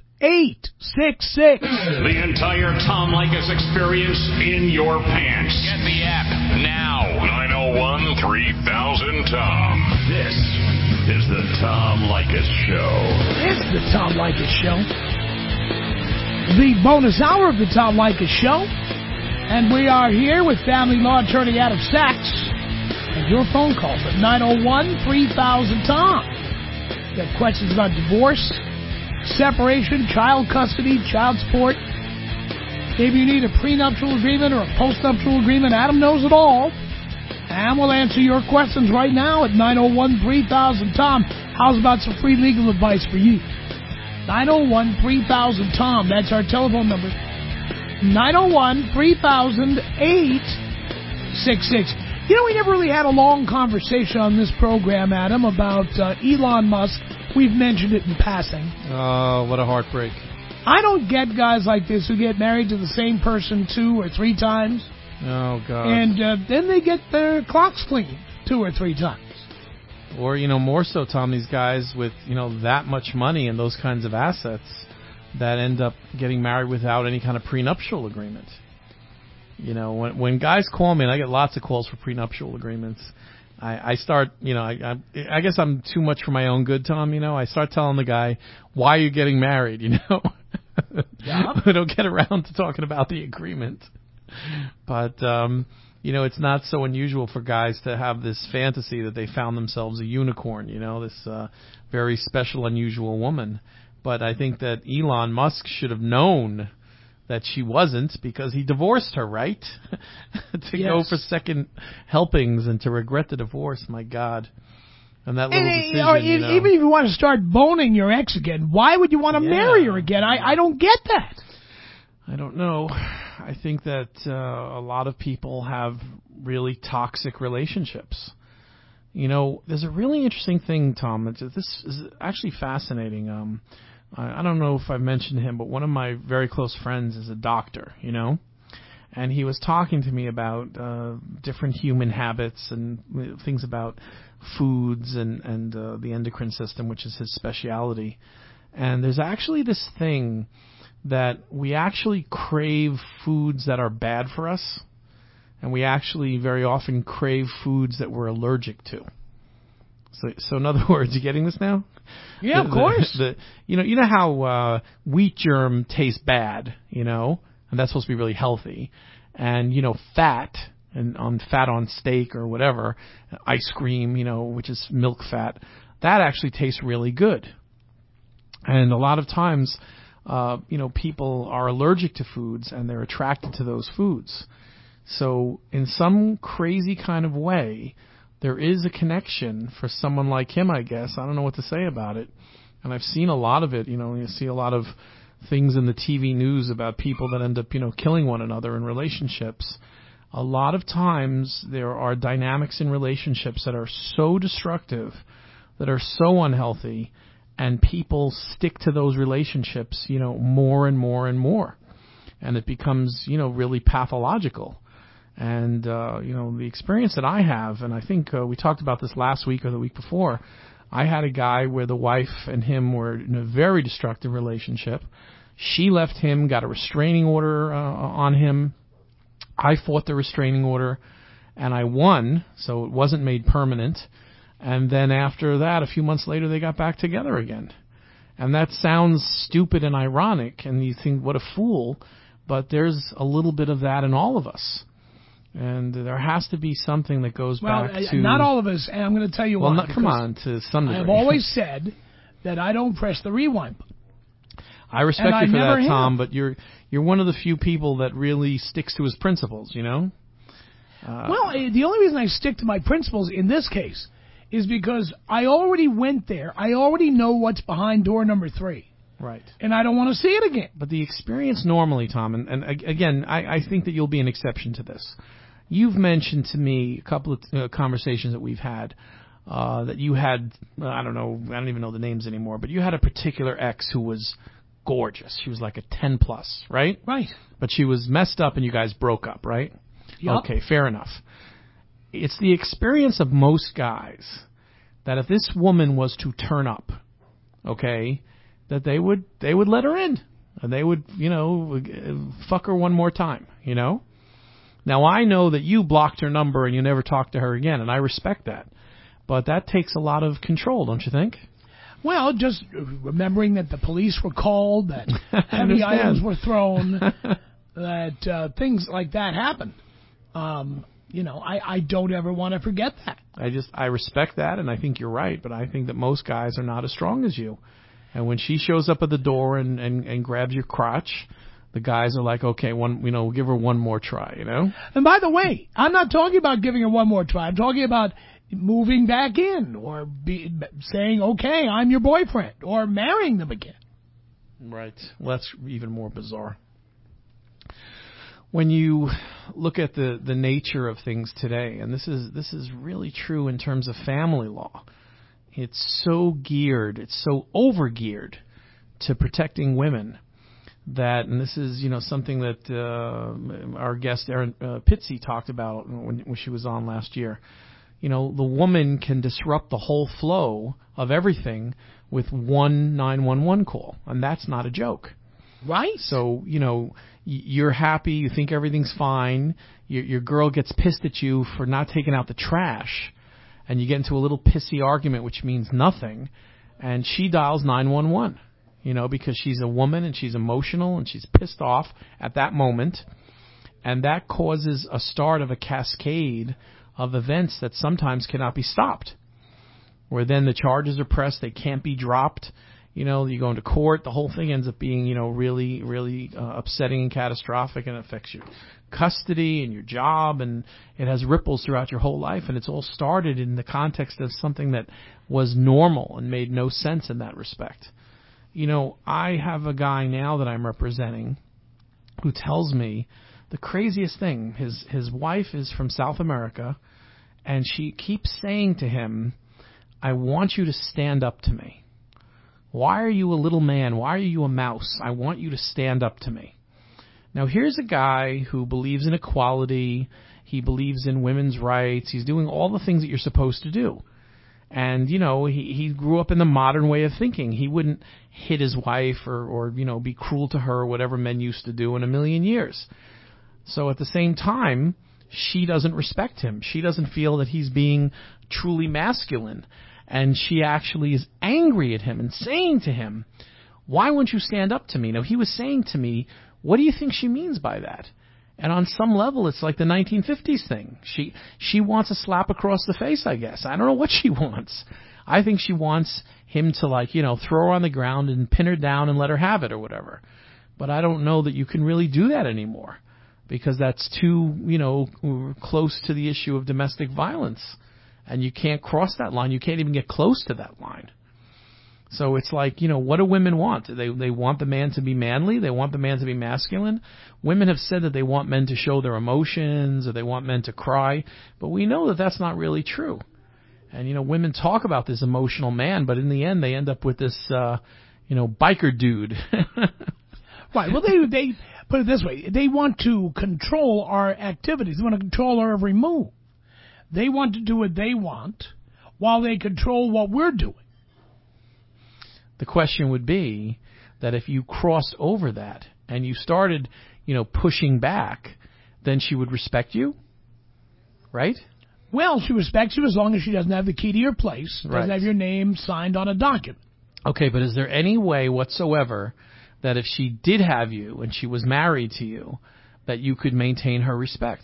The entire Tom Leykis experience in your pants. Get the app now. 901-3000-TOM. This is the Tom Leykis Show. It's the Tom Leykis Show. The bonus hour of the Tom Leykis Show. And we are here with family law attorney Adam Sachs. And your phone calls at 901-3000-TOM. You have questions about divorce, separation, child custody, child support. Maybe you need a prenuptial agreement or a postnuptial agreement. Adam knows it all. And we'll answer your questions right now at 901-3000-TOM. How's about some free legal advice for you? 901-3000-TOM. That's our telephone number. 901-3000-866. You know, we never really had a long conversation on this program, Adam, about Elon Musk. We've mentioned it in passing. Oh, what a heartbreak. I don't get guys like this who get married to the same person 2 or 3 times. Oh, God. And then they get their clocks cleaned 2 or 3 times. Or, more so, Tom, these guys with, that much money and those kinds of assets that end up getting married without any kind of prenuptial agreement. When guys call me, and I get lots of calls for prenuptial agreements, I start, I guess I'm too much for my own good, Tom, I start telling the guy, why are you getting married, Yeah. I don't get around to talking about the agreement. But, it's not so unusual for guys to have this fantasy that they found themselves a unicorn, this very special, unusual woman. But I think that Elon Musk should have known that she wasn't, because he divorced her, right? To go for second helpings and to regret the divorce, my God. And that little decision, Even if you want to start boning your ex again, why would you want to marry her again? I don't get that. I don't know. I think that a lot of people have really toxic relationships. There's a really interesting thing, Tom. This is actually fascinating. I don't know if I mentioned him, but one of my very close friends is a doctor, and he was talking to me about different human habits and things about foods and the endocrine system, which is his specialty. And there's actually this thing that we actually crave foods that are bad for us, and we actually very often crave foods that we're allergic to. So in other words, you getting this now? Yeah, of course. You know how wheat germ tastes bad, and that's supposed to be really healthy, and fat on steak or whatever, ice cream, which is milk fat, that actually tastes really good. And a lot of times, people are allergic to foods and they're attracted to those foods. So in some crazy kind of way, there is a connection for someone like him, I guess. I don't know what to say about it. And I've seen a lot of it. You see a lot of things in the TV news about people that end up, killing one another in relationships. A lot of times there are dynamics in relationships that are so destructive, that are so unhealthy, and people stick to those relationships, more and more and more. And it becomes, really pathological. And, the experience that I have, and I think we talked about this last week or the week before, I had a guy where the wife and him were in a very destructive relationship. She left him, got a restraining order on him. I fought the restraining order, and I won, so it wasn't made permanent. And then after that, a few months later, they got back together again. And that sounds stupid and ironic, and you think, what a fool, but there's a little bit of that in all of us. And there has to be something that goes back to... not all of us, and I'm going to tell you why. Well, come on, to some degree. I've always said that I don't press the rewind button. I respect you for that, Tom, but you're one of the few people that really sticks to his principles, Well, the only reason I stick to my principles in this case is because I already went there. I already know what's behind door number 3. Right. And I don't want to see it again. But the experience normally, Tom, and again, I think that you'll be an exception to this. You've mentioned to me a couple of conversations that we've had that you had, I don't even know the names anymore, but you had a particular ex who was gorgeous. She was like a 10 plus, right? Right. But she was messed up and you guys broke up, right? Yep. Okay, fair enough. It's the experience of most guys that if this woman was to turn up, okay, that they would let her in. And they would, fuck her one more time, Now, I know that you blocked her number and you never talked to her again, and I respect that. But that takes a lot of control, don't you think? Well, just remembering that the police were called, that heavy items were thrown, that things like that happened. I don't ever want to forget that. I respect that, and I think you're right, but I think that most guys are not as strong as you. And when she shows up at the door and grabs your crotch, the guys are like, okay, we'll give her one more try, And by the way, I'm not talking about giving her one more try. I'm talking about moving back in or saying, okay, I'm your boyfriend, or marrying them again. Right. Well, that's even more bizarre. When you look at the nature of things today, and this is really true in terms of family law, it's so over-geared to protecting women that, and this is something that our guest Erin Pitsy talked about when she was on last year. The woman can disrupt the whole flow of everything with one 911 call, and that's not a joke. Right. So, you're happy, you think everything's fine, your girl gets pissed at you for not taking out the trash, and you get into a little pissy argument which means nothing, and she dials 911, because she's a woman and she's emotional and she's pissed off at that moment, and that causes a start of a cascade of events that sometimes cannot be stopped, where then the charges are pressed, they can't be dropped. You go into court, the whole thing ends up being, really, really upsetting and catastrophic, and affects your custody and your job, and it has ripples throughout your whole life, and it's all started in the context of something that was normal and made no sense in that respect. I have a guy now that I'm representing who tells me the craziest thing. His wife is from South America, and she keeps saying to him, I want you to stand up to me. Why are you a little man? Why are you a mouse? I want you to stand up to me. Now, here's a guy who believes in equality. He believes in women's rights. He's doing all the things that you're supposed to do. And, he grew up in the modern way of thinking. He wouldn't hit his wife or be cruel to her, whatever men used to do in a million years. So at the same time, she doesn't respect him. She doesn't feel that he's being truly masculine. And she actually is angry at him and saying to him, why won't you stand up to me? Now, he was saying to me, what do you think she means by that? And on some level, it's like the 1950s thing. She wants a slap across the face, I guess. I don't know what she wants. I think she wants him to, throw her on the ground and pin her down and let her have it or whatever. But I don't know that you can really do that anymore, because that's too, close to the issue of domestic violence. And you can't cross that line. You can't even get close to that line. So it's like, what do women want? They want the man to be manly. They want the man to be masculine. Women have said that they want men to show their emotions, or they want men to cry. But we know that that's not really true. And, women talk about this emotional man, but in the end they end up with this, biker dude. Right. Well, they put it this way. They want to control our activities. They want to control our every move. They want to do what they want while they control what we're doing. The question would be that if you crossed over that and you started, pushing back, then she would respect you, right? Well, she respects you as long as she doesn't have the key to your place, doesn't have your name signed on a document. Okay, but is there any way whatsoever that if she did have you and she was married to you, that you could maintain her respect?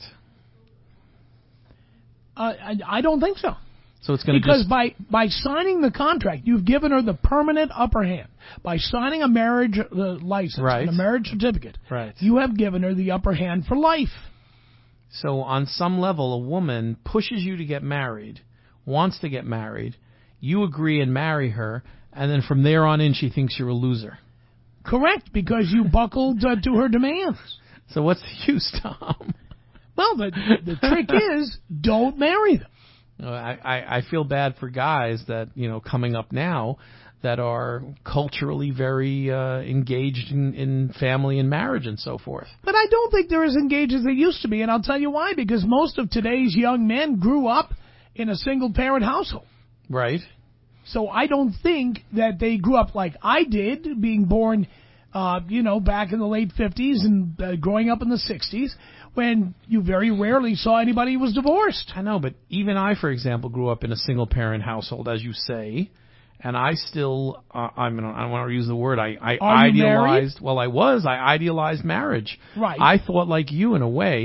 I don't think so. So it's going to because by signing the contract, you've given her the permanent upper hand. By signing a marriage license and a marriage certificate, you have given her the upper hand for life. So on some level, a woman pushes you to get married, wants to get married, you agree and marry her, and then from there on in, she thinks you're a loser. Correct, because you buckled to her demands. So what's the use, Tom? Well, the trick is, don't marry them. I feel bad for guys that, coming up now that are culturally very engaged in family and marriage and so forth. But I don't think they're as engaged as they used to be, and I'll tell you why. Because most of today's young men grew up in a single-parent household. Right. So I don't think that they grew up like I did, being born, back in the late 50s and growing up in the 60s. When you very rarely saw anybody who was divorced. I know, but even I, for example, grew up in a single-parent household, as you say, and I still, I don't want to use the word, I idealized, well, I idealized marriage. Right. I thought like you in a way,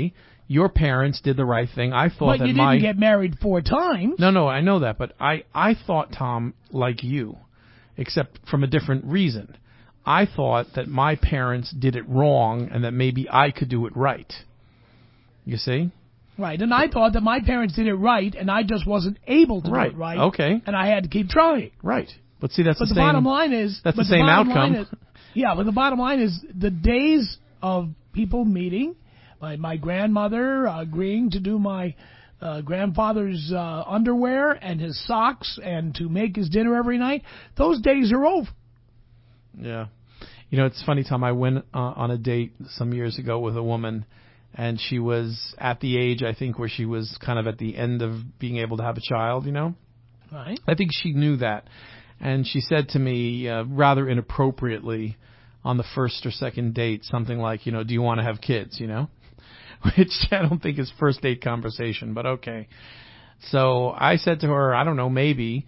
your parents did the right thing. I thought But that you didn't get married 4 times. No, I know that, but I thought, Tom, like you, except from a different reason. I thought that my parents did it wrong and that maybe I could do it right. You see? Right, and I thought that my parents did it right, and I just wasn't able to do it right. Okay. And I had to keep trying. Right. But see, that's But the the same. bottom line is... That's the same outcome. Yeah, but the bottom line is the days of people meeting, my grandmother agreeing to do my grandfather's underwear and his socks and to make his dinner every night, those days are over. Yeah. You know, it's funny, Tom, I went on a date some years ago with a woman, and she was at the age, I think, where she was kind of at the end of being able to have a child, you know? Right. I think she knew that. And she said to me, rather inappropriately, on the first or second date, something like, you know, do you want to have kids, you know? Which I don't think is first date conversation, but okay. So I said to her, I don't know, maybe.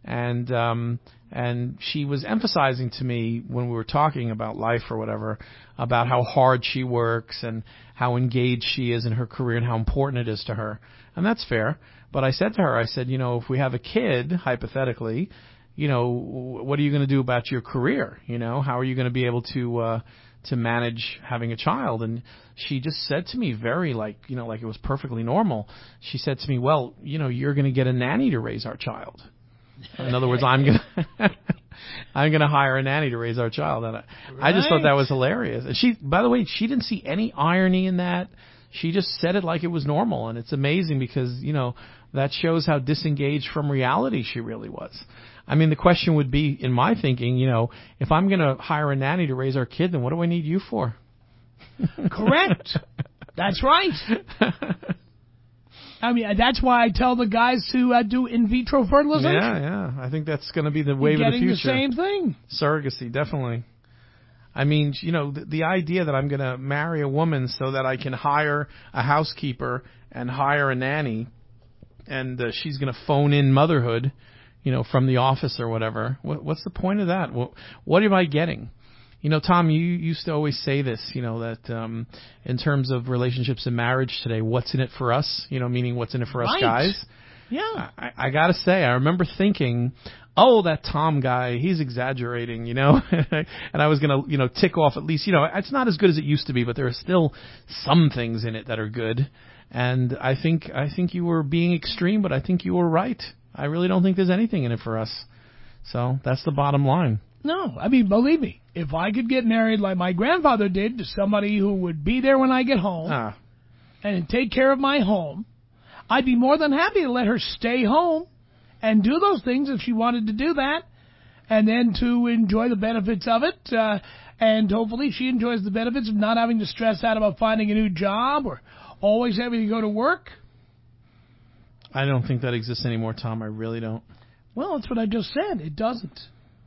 And she was emphasizing to me when we were talking about life or whatever, about how hard she works and how engaged she is in her career and how important it is to her. And that's fair. But I said to her, I said, you know, if we have a kid, hypothetically, you know, what are you going to do about your career? You know, how are you going to be able to manage having a child? And she just said to me very like it was perfectly normal. She said to me, well, you know, you're going to get a nanny to raise our child. In other words, I'm gonna hire a nanny to raise our child. And I just thought that was hilarious. And she, by the way, she didn't see any irony in that. She just said it like it was normal. And it's amazing because, you know, that shows how disengaged from reality she really was. I mean, the question would be, in my thinking, you know, if I'm going to hire a nanny to raise our kid, then what do I need you for? Correct. That's right. I mean, that's why I tell the guys to do in vitro fertilization. Yeah. I think that's going to be the wave of the future. Getting the same thing. Surrogacy, definitely. I mean, you know, the idea that I'm going to marry a woman so that I can hire a housekeeper and hire a nanny, and she's going to phone in motherhood, you know, from the office or whatever. What's the point of that? What am I getting? You know, Tom, you used to always say this, you know, that in terms of relationships and marriage today, what's in it for us? You know, meaning what's in it for us guys? Yeah. I got to say, I remember thinking, oh, that Tom guy, he's exaggerating, you know. And I was going to, you know, tick off at least, you know, it's not as good as it used to be, but there are still some things in it that are good. And I think you were being extreme, but I think you were right. I really don't think there's anything in it for us. So that's the bottom line. No, I mean, believe me, if I could get married like my grandfather did to somebody who would be there when I get home and take care of my home, I'd be more than happy to let her stay home and do those things if she wanted to do that, and then to enjoy the benefits of it. And hopefully she enjoys the benefits of not having to stress out about finding a new job or always having to go to work. I don't think that exists anymore, Tom. I really don't. Well, that's what I just said. It doesn't.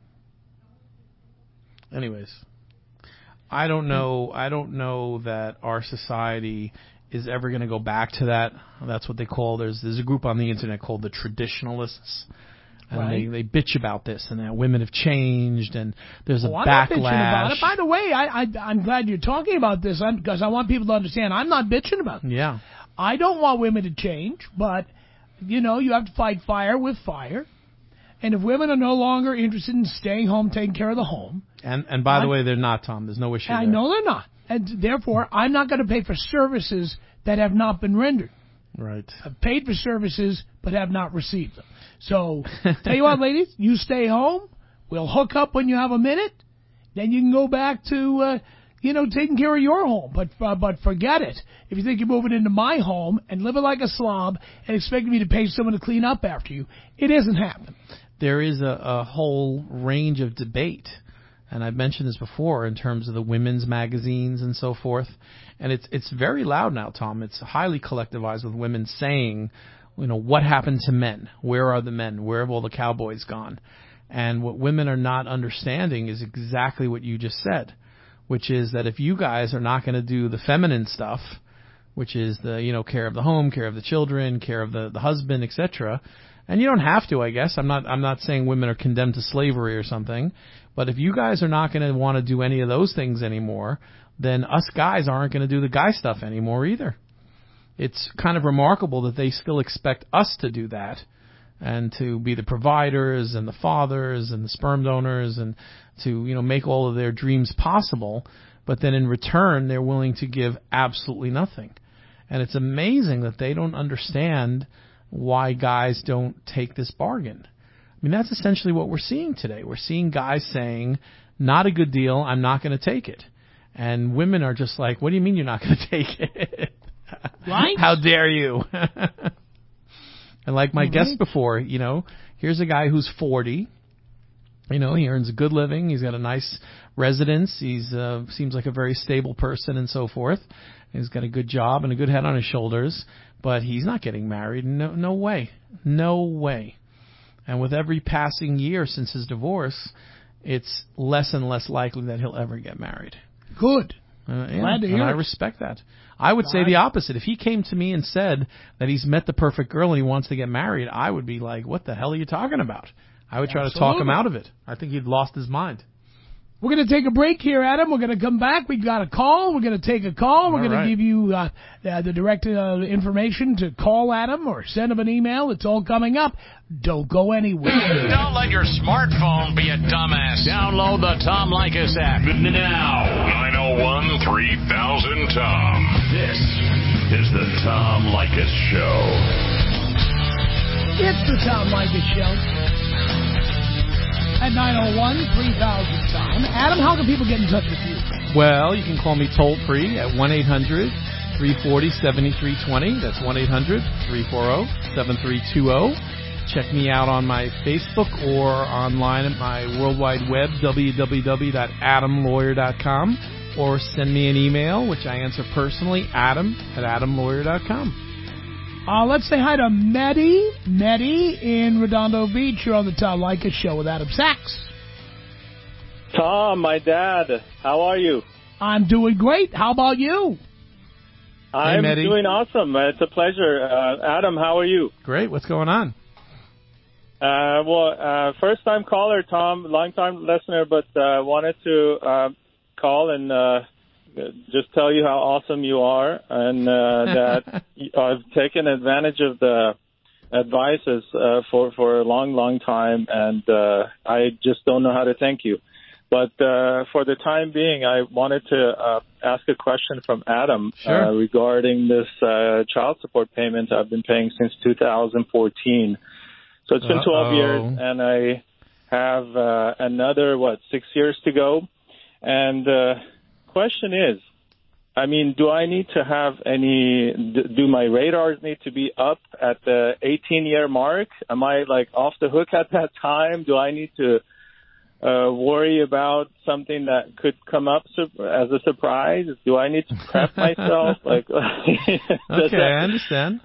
Anyways, I don't know that our society is ever going to go back to that. That's what they call. There's a group on the internet called the traditionalists, and they bitch about this and that women have changed and there's a backlash. I'm not bitching about it. By the way, I'm glad you're talking about this because I want people to understand I'm not bitching about it. Yeah. I don't want women to change, but you know you have to fight fire with fire. And if women are no longer interested in staying home, taking care of the home... And by the way, they're not, Tom. There's no issue there. I know they're not. And therefore, I'm not going to pay for services that have not been rendered. Right. I've paid for services but have not received them. So, tell you what, ladies, you stay home. We'll hook up when you have a minute. Then you can go back to, taking care of your home. But forget it. If you think you're moving into my home and living like a slob and expecting me to pay someone to clean up after you, it isn't happening. There is a whole range of debate, and I've mentioned this before in terms of the women's magazines and so forth, and it's very loud now, Tom. It's highly collectivized with women saying, you know, what happened to men? Where are the men? Where have all the cowboys gone? And what women are not understanding is exactly what you just said, which is that if you guys are not going to do the feminine stuff, which is the, you know, care of the home, care of the children, care of the husband, etc., and you don't have to, I guess. I'm not saying women are condemned to slavery or something. But if you guys are not going to want to do any of those things anymore, then us guys aren't going to do the guy stuff anymore either. it's kind of remarkable that they still expect us to do that and to be the providers and the fathers and the sperm donors and to, make all of their dreams possible. But then in return, they're willing to give absolutely nothing. And it's amazing that they don't understand why guys don't take this bargain. I mean, that's essentially what we're seeing today. We're seeing guys saying, not a good deal, I'm not going to take it. And women are just like, what do you mean you're not going to take it? Right? How dare you? And like my guest before, here's a guy who's 40. He earns a good living. He's got a nice residence. He's seems like a very stable person and so forth. He's got a good job and a good head on his shoulders, but he's not getting married. No way. No way. And with every passing year since his divorce, it's less and less likely that he'll ever get married. Good. Glad to hear. And I respect that. I would say the opposite. If he came to me and said that he's met the perfect girl and he wants to get married, I would be like, what the hell are you talking about? I would try to talk him out of it. I think he'd lost his mind. We're going to take a break here, Adam. We're going to come back. We've got a call. We're going to take a call. We're going to give you the direct information to call Adam or send him an email. It's all coming up. Don't go anywhere. Don't let your smartphone be a dumbass. Download the Tom Leykis app now. 901-3000-TOM. This is the Tom Leykis Show. It's the Tom Leykis Show. At 901-3000-TOM. Adam, how can people get in touch with you? Well, you can call me toll-free at 1-800-340-7320. That's 1-800-340-7320. Check me out on my Facebook or online at my World Wide Web, www.adamlawyer.com, or send me an email, which I answer personally, adam@adamlawyer.com. Let's say hi to Mehdi. Mehdi in Redondo Beach. You're on the Tom Leykis Show with Adam Sachs. Tom, my dad, how are you? I'm doing great. How about you? I'm doing awesome. It's a pleasure. Adam, how are you? Great. What's going on? First-time caller, Tom, long-time listener, but wanted to call and just tell you how awesome you are, and that I've taken advantage of the advices for a long, long time, and I just don't know how to thank you. But for the time being, I wanted to ask a question from Adam regarding this child support payment I've been paying since 2014. So it's been 12 years, and I have another, 6 years to go. And question is, I mean, do I need to have do my radars need to be up at the 18-year mark? Am I off the hook at that time? Do I need to worry about something that could come up as a surprise? Do I need to prep myself? Okay, I understand.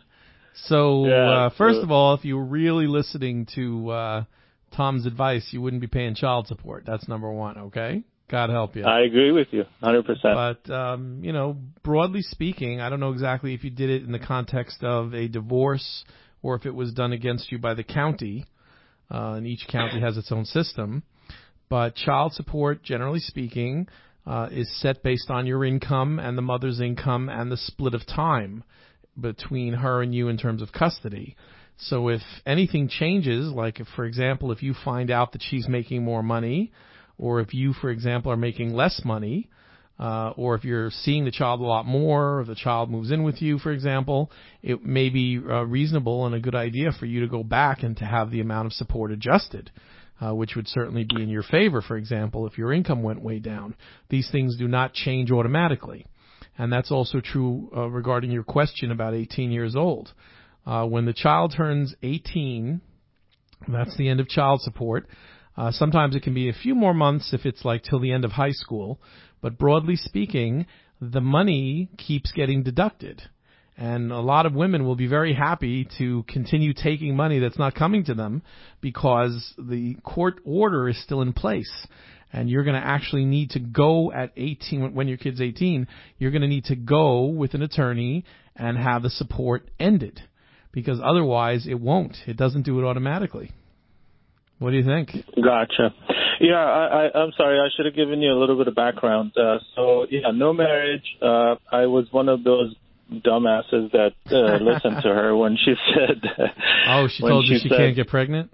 So, first of all, if you were really listening to Tom's advice, you wouldn't be paying child support. That's number one, okay? God help you. I agree with you, 100%. But, broadly speaking, I don't know exactly if you did it in the context of a divorce or if it was done against you by the county, and each county has its own system. But child support, generally speaking, is set based on your income and the mother's income and the split of time between her and you in terms of custody. So if anything changes, like if, for example, if you find out that she's making more money, or if you, for example, are making less money, or if you're seeing the child a lot more, or the child moves in with you, for example, it may be reasonable and a good idea for you to go back and to have the amount of support adjusted, which would certainly be in your favor, for example, if your income went way down. These things do not change automatically. And that's also true regarding your question about 18 years old. When the child turns 18, that's the end of child support. Sometimes it can be a few more months if it's till the end of high school. But broadly speaking, the money keeps getting deducted. And a lot of women will be very happy to continue taking money that's not coming to them because the court order is still in place. And you're going to actually need to go at 18, when your kid's 18, you're going to need to go with an attorney and have the support ended. Because otherwise it won't. It doesn't do it automatically. What do you think? Gotcha. Yeah, I'm sorry. I should have given you a little bit of background. No marriage. I was one of those dumbasses that listened to her when she said. Oh, she told you she can't get pregnant?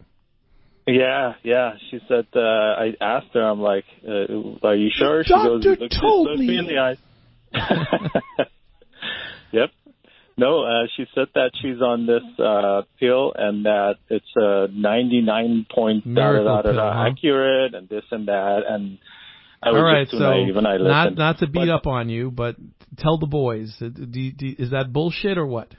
Yeah. She said, I asked her, I'm like, are you sure? She goes, Doctor told look me. me in the eyes. Yep. No, she said that she's on this pill and that it's 99 point accurate and this and that. And I was just too naive and I listened. Not to beat up on you, but tell the boys, is that bullshit or what?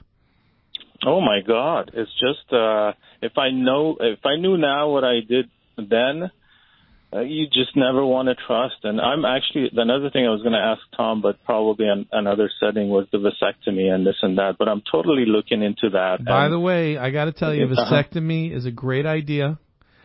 Oh my God! It's just if I knew now what I did then, you just never want to trust. And I'm actually another thing I was going to ask Tom, but probably another setting was the vasectomy and this and that. But I'm totally looking into that. By the way, I got to tell you, vasectomy is a great idea,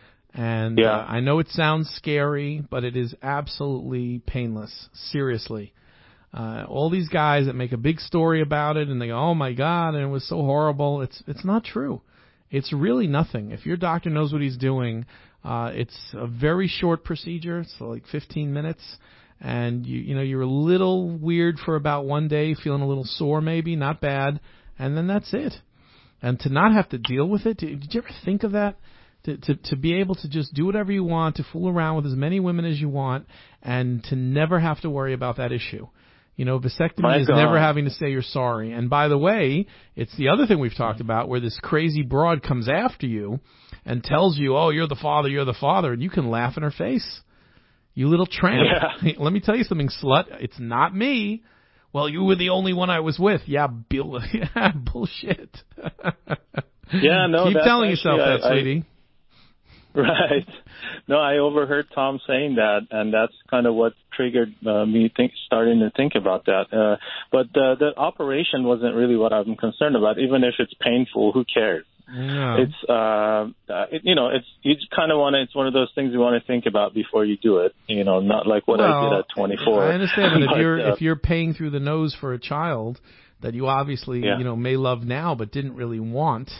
and I know it sounds scary, but it is absolutely painless. Seriously. All these guys that make a big story about it and they go, oh my God, and it was so horrible. It's not true. It's really nothing. If your doctor knows what he's doing, it's a very short procedure. It's like 15 minutes. And you're a little weird for about 1 day, feeling a little sore maybe, not bad. And then that's it. And to not have to deal with it, did you ever think of that? To be able to just do whatever you want, to fool around with as many women as you want, and to never have to worry about that issue. Vasectomy is never having to say you're sorry. And by the way, it's the other thing we've talked about where this crazy broad comes after you and tells you, oh, you're the father, and you can laugh in her face. You little tramp. Yeah. Let me tell you something, slut. It's not me. Well, you were the only one I was with. Yeah, bullshit. Yeah, no. Keep telling yourself that, sweetie. Right. No, I overheard Tom saying that, and that's kind of what triggered me starting to think about that. But the operation wasn't really what I'm concerned about. Even if it's painful, who cares? No. It's you kind of want to. It's one of those things you want to think about before you do it. Not like what I did at 24. I understand that if you're paying through the nose for a child that you obviously may love now but didn't really want.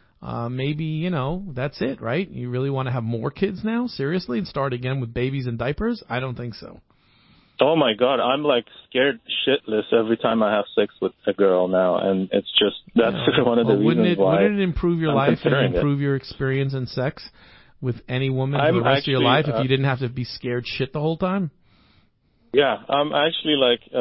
Maybe, that's it, right? You really want to have more kids now? Seriously? And start again with babies and diapers? I don't think so. Oh, my God. I'm, scared shitless every time I have sex with a girl now. And it's just, that's one of the reasons why. Wouldn't it improve your life and improve your experience in sex with any woman for the rest of your life if you didn't have to be scared shit the whole time? Yeah, I'm actually,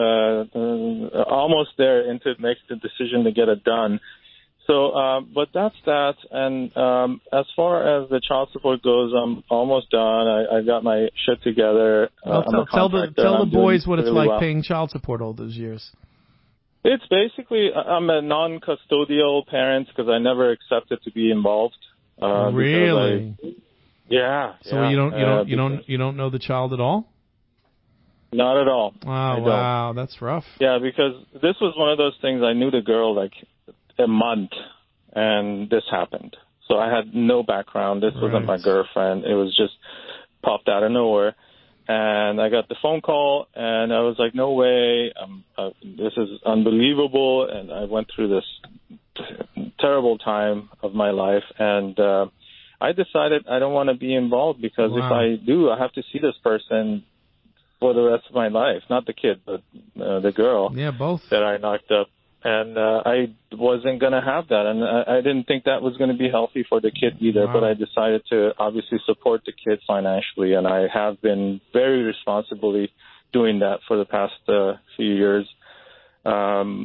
almost there into making the decision to get it done. So, but that's that. And as far as the child support goes, I'm almost done. I got my shit together. Tell the boys what it's really like paying child support all those years. It's basically I'm a non-custodial parent because I never accepted to be involved. Really? Yeah. So you don't know the child at all? Not at all. Oh, wow, that's rough. Yeah, because this was one of those things. I knew the girl a month, and this happened. So I had no background. This wasn't my girlfriend. It was just popped out of nowhere. And I got the phone call, and I was like, no way. This is unbelievable. And I went through this terrible time of my life. And I decided I don't want to be involved because if I do, I have to see this person for the rest of my life. Not the kid, but the girl. Yeah, both. That I knocked up. And I wasn't going to have that. And I didn't think that was going to be healthy for the kid either. Wow. But I decided to obviously support the kid financially. And I have been very responsibly doing that for the past few years. I'm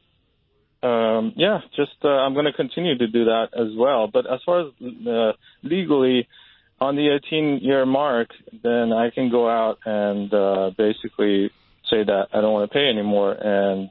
going to continue to do that as well. But as far as legally, on the 18-year mark, then I can go out and basically say that I don't want to pay anymore and,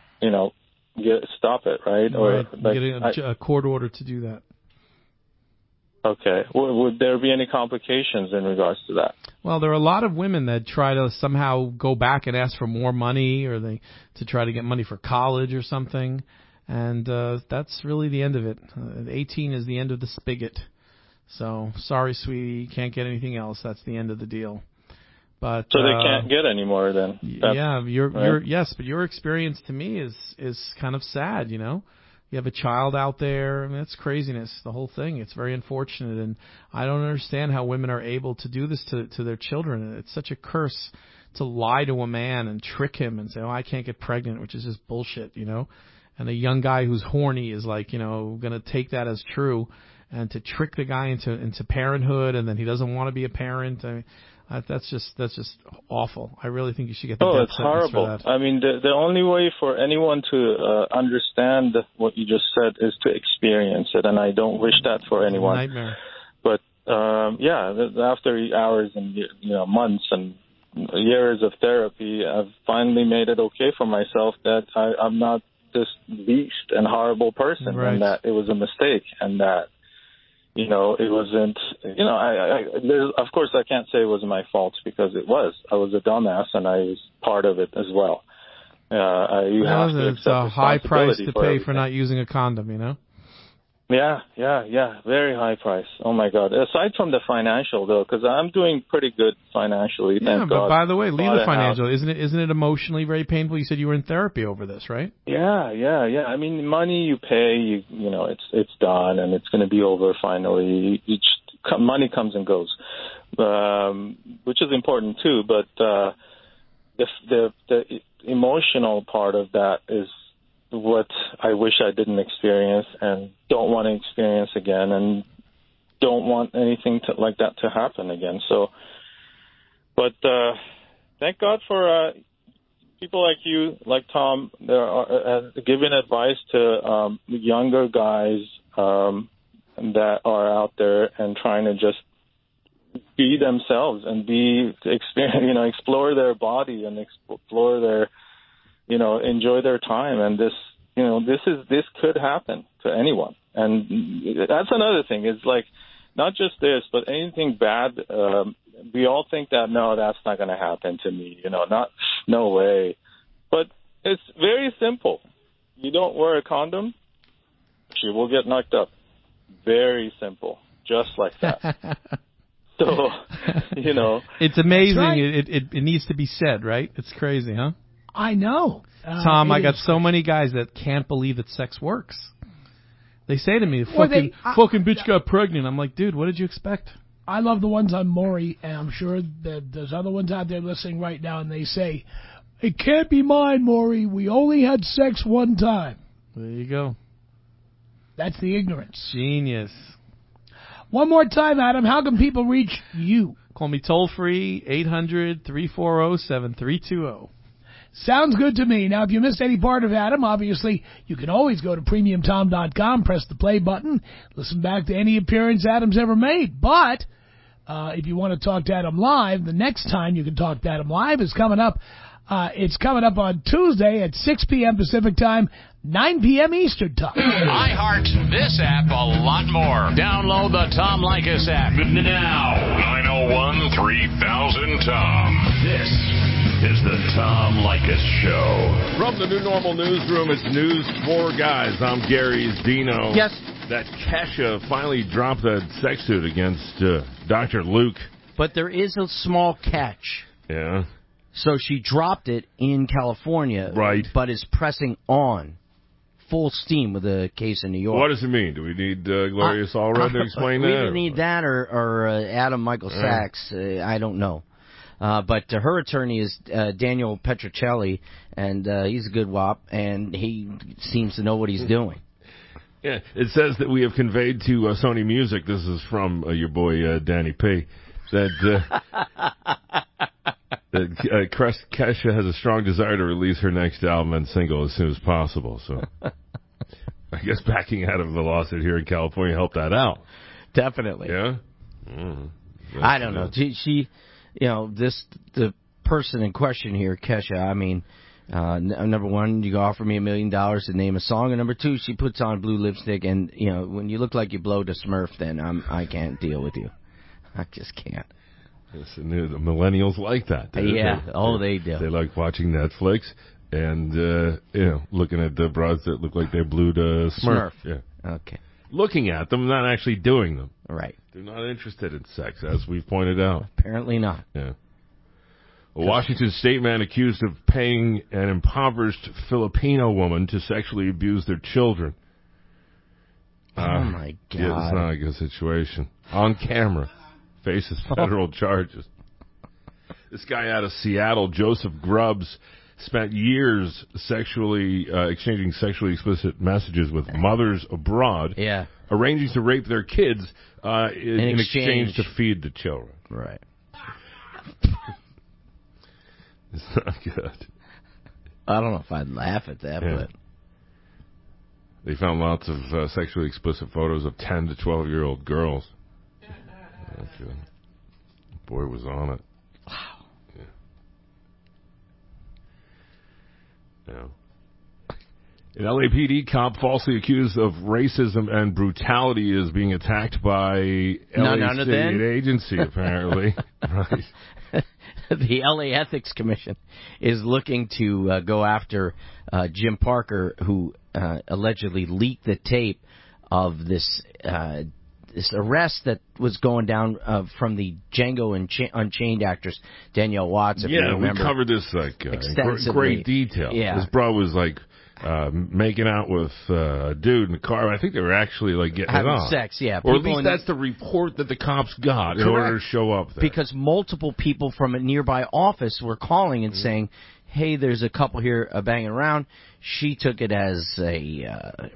stop it, right? Or get a court order to do that. Okay. Would there be any complications in regards to that? Well, there are a lot of women that try to somehow go back and ask for more money or to try to get money for college or something. And that's really the end of it. 18 is the end of the spigot. So, sorry, sweetie, you can't get anything else. That's the end of the deal. But so they can't get any more then. But your experience to me is kind of sad, You have a child out there. I mean, that's craziness, the whole thing. It's very unfortunate, and I don't understand how women are able to do this to their children. It's such a curse to lie to a man and trick him and say, "Oh, I can't get pregnant," which is just bullshit, and a young guy who's horny is like, going to take that as true, and to trick the guy into parenthood, and then he doesn't want to be a parent. I mean, that's just awful. I really think you should get the death it's sentence horrible. for that. I mean, the only way for anyone to understand what you just said is to experience it, and I don't wish that for anyone. Nightmare. But after hours and months and years of therapy, I've finally made it okay for myself that I'm not this beast and horrible person, right. and that it was a mistake, and that it wasn't. Of course, I can't say it was my fault because it was. I was a dumbass, and I was part of it as well. You have to it's a high price to pay everything. for not using a condom, Yeah, very high price. Oh my God! Aside from the financial, though, because I'm doing pretty good financially. Yeah, thank but God. by the way, leave Bought the a financial. house. Isn't it emotionally very painful? You said you were in therapy over this, right? Yeah. I mean, money you pay, it's done, and it's going to be over finally. Money comes and goes, which is important too. But the emotional part of that is what I wish I didn't experience and don't want to experience again, and don't want anything like that to happen again. So, but thank God for people like you, like Tom, there are giving advice to younger guys that are out there and trying to just be themselves and explore their body and explore their, enjoy their time. And this could happen to anyone. And that's another thing. It's like not just this, but anything bad. We all think that, no, that's not going to happen to me. No way. But it's very simple. You don't wear a condom, you will get knocked up. Very simple. Just like that. So, It's amazing. Right. It needs to be said, right? It's crazy, huh? I know. Tom, I got so many guys that can't believe that sex works. They say to me, fucking bitch got pregnant. I'm like, dude, what did you expect? I love the ones on Maury, and I'm sure that there's other ones out there listening right now, and they say, it can't be mine, Maury. We only had sex one time. There you go. That's the ignorance. Genius. One more time, Adam, how can people reach you? Call me toll-free, 800-340-7320. Sounds good to me. Now, if you missed any part of Adam, obviously, you can always go to PremiumTom.com, press the play button, listen back to any appearance Adam's ever made. But if you want to talk to Adam live, the next time you can talk to Adam live is coming up. It's coming up on Tuesday at 6 p.m. Pacific Time, 9 p.m. Eastern Time. I heart this app a lot more. Download the Tom Leykis app now. 901-3000-TOM. This is the Tom Leykis Show. From the New Normal Newsroom, it's News 4 Guys. I'm Gary's Dino. Yes. That Kesha finally dropped that sex suit against Dr. Luke. But there is a small catch. Yeah. So she dropped it in California, right? But is pressing on full steam with the case in New York. What does it mean? Do we need Gloria Allred to explain that? We either need that or Adam Michael Sachs. I don't know. But her attorney is Daniel Petrocelli, and he's a good wop, and he seems to know what he's doing. Yeah, it says that we have conveyed to Sony Music, this is from your boy Danny P., that Kesha has a strong desire to release her next album and single as soon as possible. So I guess backing out of the lawsuit here in California helped that out. Definitely. Yeah? I don't know. She the person in question here, Kesha, I mean, number one, you offer me $1 million to name a song, and number two, she puts on blue lipstick, and, when you look like you blow to Smurf, then I can't deal with you. I just can't. Yes, and the millennials like that. They do. They like watching Netflix and, looking at the broads that look like they're blue to Smurf. Yeah. Okay. Looking at them, not actually doing them. Right. They're not interested in sex, as we've pointed out. Apparently not. Yeah. A Washington State man accused of paying an impoverished Filipino woman to sexually abuse their children. Oh, my God. Yeah, it's not a good situation. On camera. Faces federal charges. This guy out of Seattle, Joseph Grubbs, spent years sexually exchanging sexually explicit messages with mothers abroad, arranging to rape their kids in exchange to feed the children. Right. It's not good. I don't know if I'd laugh at that, but... They found lots of sexually explicit photos of 10 to 12-year-old girls. Not good. Boy was on it. Wow. Yeah. An LAPD cop falsely accused of racism and brutality is being attacked by LA State Agency, apparently. Right. The LA Ethics Commission is looking to go after Jim Parker, who allegedly leaked the tape of this arrest that was going down from the Django Unchained actress Danielle Watts. If you remember, we covered this in great detail. Yeah. This bro was making out with a dude in the car. I think they were actually getting having it on. sex, yeah. Or at least that's the report that the cops got in order to show up there. Because multiple people from a nearby office were calling and saying, hey, there's a couple here banging around. She took it as a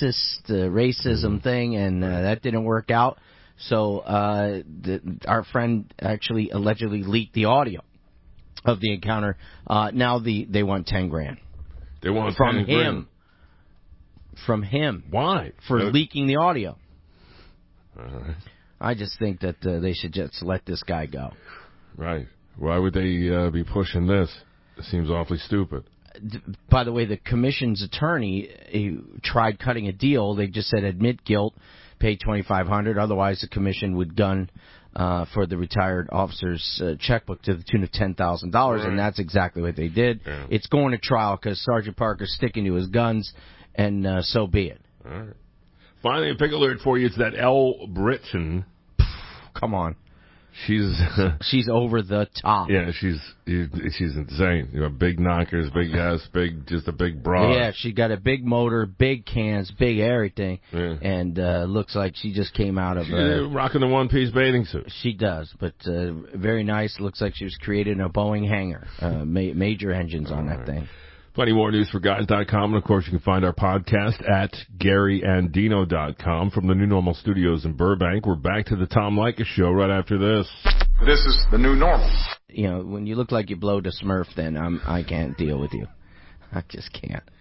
racism thing, and that didn't work out. So our friend actually allegedly leaked the audio of the encounter. Now they want $10,000. They want from $10,000. him. From him. Why? For leaking the audio. Right. I just think that they should just let this guy go. Right. Why would they be pushing this? It seems awfully stupid. By the way, the commission's attorney tried cutting a deal. They just said admit guilt, pay $2,500. Otherwise, the commission would gun for the retired officer's checkbook to the tune of $10,000, right. And that's exactly what they did. Yeah. It's going to trial because Sergeant Parker's sticking to his guns, and so be it. All right. Finally, a big alert for you. It's that Elle Britton. Come on. She's over the top. Yeah, she's insane. Big knockers, big ass, just a big broad. Yeah, she got a big motor, big cans, big everything, and looks like she just came out of rocking the one-piece bathing suit. She does, but very nice. Looks like she was created in a Boeing hangar. Major engines on that thing. Plenty more news Forgotten.com, and of course you can find our podcast at GaryAndDino.com. From the New Normal Studios in Burbank, we're back to the Tom Leykis Show right after this. This is the new normal. When you look like you blowed a Smurf, then I can't deal with you. I just can't.